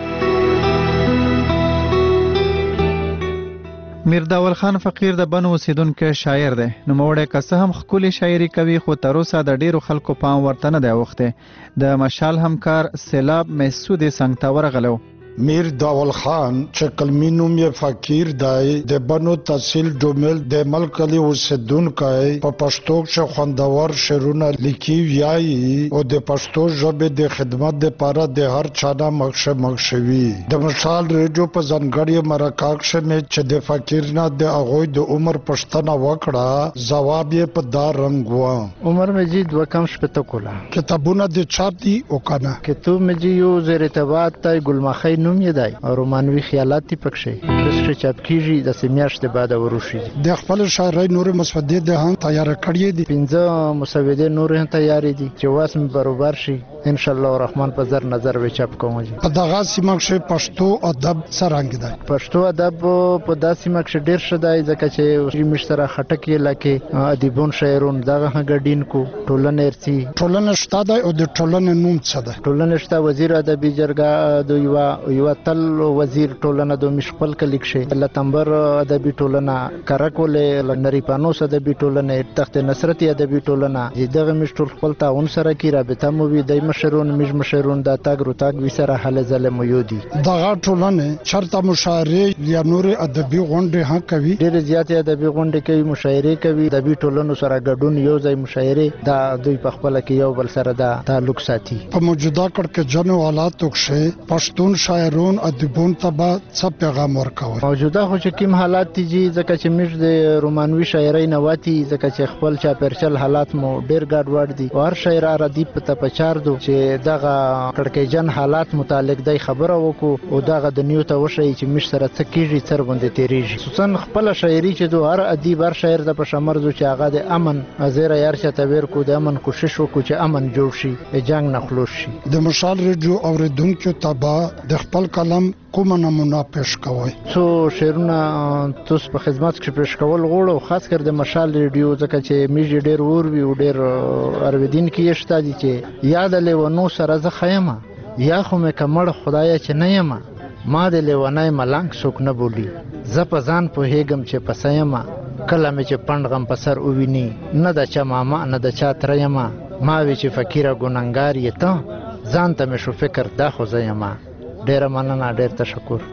میرداول خان فقیر د بنو اوسیدونکو شاعر دی. نوموړی که څه هم ښکلې شاعري کوي خو تر اوسه د ډیرو خلکو پام ورته نه دی اوښتی. د مشال همکار سیلاب محسود څنګ ته ورغلو. میر داول خان چې کلمی نوم یې فقیر دی، د بنو تحصیل ډومیل د ملک علی اوسیدونکی، په پښتو کې خوندور شعرونه لیکي ویایي او د پښتو ژبې د خدمت لپاره د هر چا نه مخشوي. د مشال ریډیو په ځانګړي مرکه کې مې چې د فقیر نه د هغوی د عمر پوښتنه وکړه، ځواب یې په دا رنګ و: عمر مجید وکم شپته کوله. کتابونه د چا دي او کنه؟ کتاب مجید یو زیر ارتباط ته ګلمخی نوم یې دی او رومانوي خیالات دی پکښې دسته چاپ کیږي د سمیاشت بعد وروشي. د خپل شاعرۍ نور مسودې د هم تیار کړې دي، 15 مسودې نور هم تیار دي چې واسم برابر شي ان شاء الله الرحمن په زر نظر به چاپ کوم. په دغه سیمه کې پښتو ادب څرنګه دی؟ پښتو ادب په داسې سیمه کې ډیر شدای ځکه چې مشتره خټکی لکه ادیبون شاعرون دغه غډین کو ټولنه ارسي ټولنه شته دی او د ټولنې نوم څه دی؟ ټولنه شته وزیر ادبي جرګه د یو تل وزیر ټولنه د مشخپل کلیک شي لتمبر ادبي ټولنه کرکولې لنری پانوس ادبي ټولنه تخت نصرت ادبي ټولنه دغه مشتول خپل تعاون سره کی رابطه مو وي د مشرون مشرون د تاګ رو تاګ وسره حل ظلم یو دي. دغه ټولنه چرته مشاعره یا نور ادبي غونډه ها کوي، ډېر زیات ادبي غونډه کوي، مشاعره کوي، ادبي ټولنو سره ګډون یو ځای مشاعره دا دوی په خپل کې یو بل سره دا تعلق ساتي. په موجوده کړکېچنو حالاتو کې پښتون شاعرون ادیبون ته به څه پیغام ورکوي؟ موجوده خو چې کوم حالات دي ځکه چې موږ د رومانوي شاعرۍ نه واتی ځکه چې خپل چا پرچل حالات مو ډېر ګډوډ دي او هر شاعر را دی په پچار دو چې دغه کړکېچن حالات متعلق دی خبره وکړو او دغه د نیو ته وشي چې موږ سره څه کیږي څر باندې تیریږي. خصوصا خپل شاعري چې دو هر ادیب هر شاعر د پښمرزو چې هغه د امن ازیره یار چې تبیر کو د امن کوشش وکړو چې امن جوړ شي، جنگ نه خلاص شي. د مشال ریډیو اوریدونکو تبا د خپل کلام کومه نمونه پیش کوي؟ څو شعرونه تاسو په خدمت کې پیش کول غواړو، خاص کر د مشال ریډیو ځکه چې میږي ډېر ور وی او ډېر ارویدین کې شته دي چې یاد له ونو سره زه خیمه یا خو مې کمړ خدای چې نه یم ما د لیونای ملنګ څوک نه بولی زه په ځان پوهېږم چې پسه یم کله مې چې پنډ غم په سر وویني نه د چا ماما نه د چا تره یم ما وی چې فقیره ګنهګار یې ته ځان ته مې شو فکر دا خو زه یم. ډېره مننه، ډېر تشکر.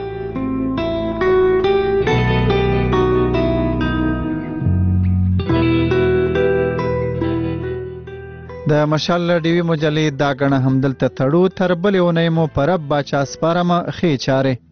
د مشال ډیوی مجلې دا غنه همدلته تړو تر بلې اونۍ مو پرب باچا سپارم خې چاره.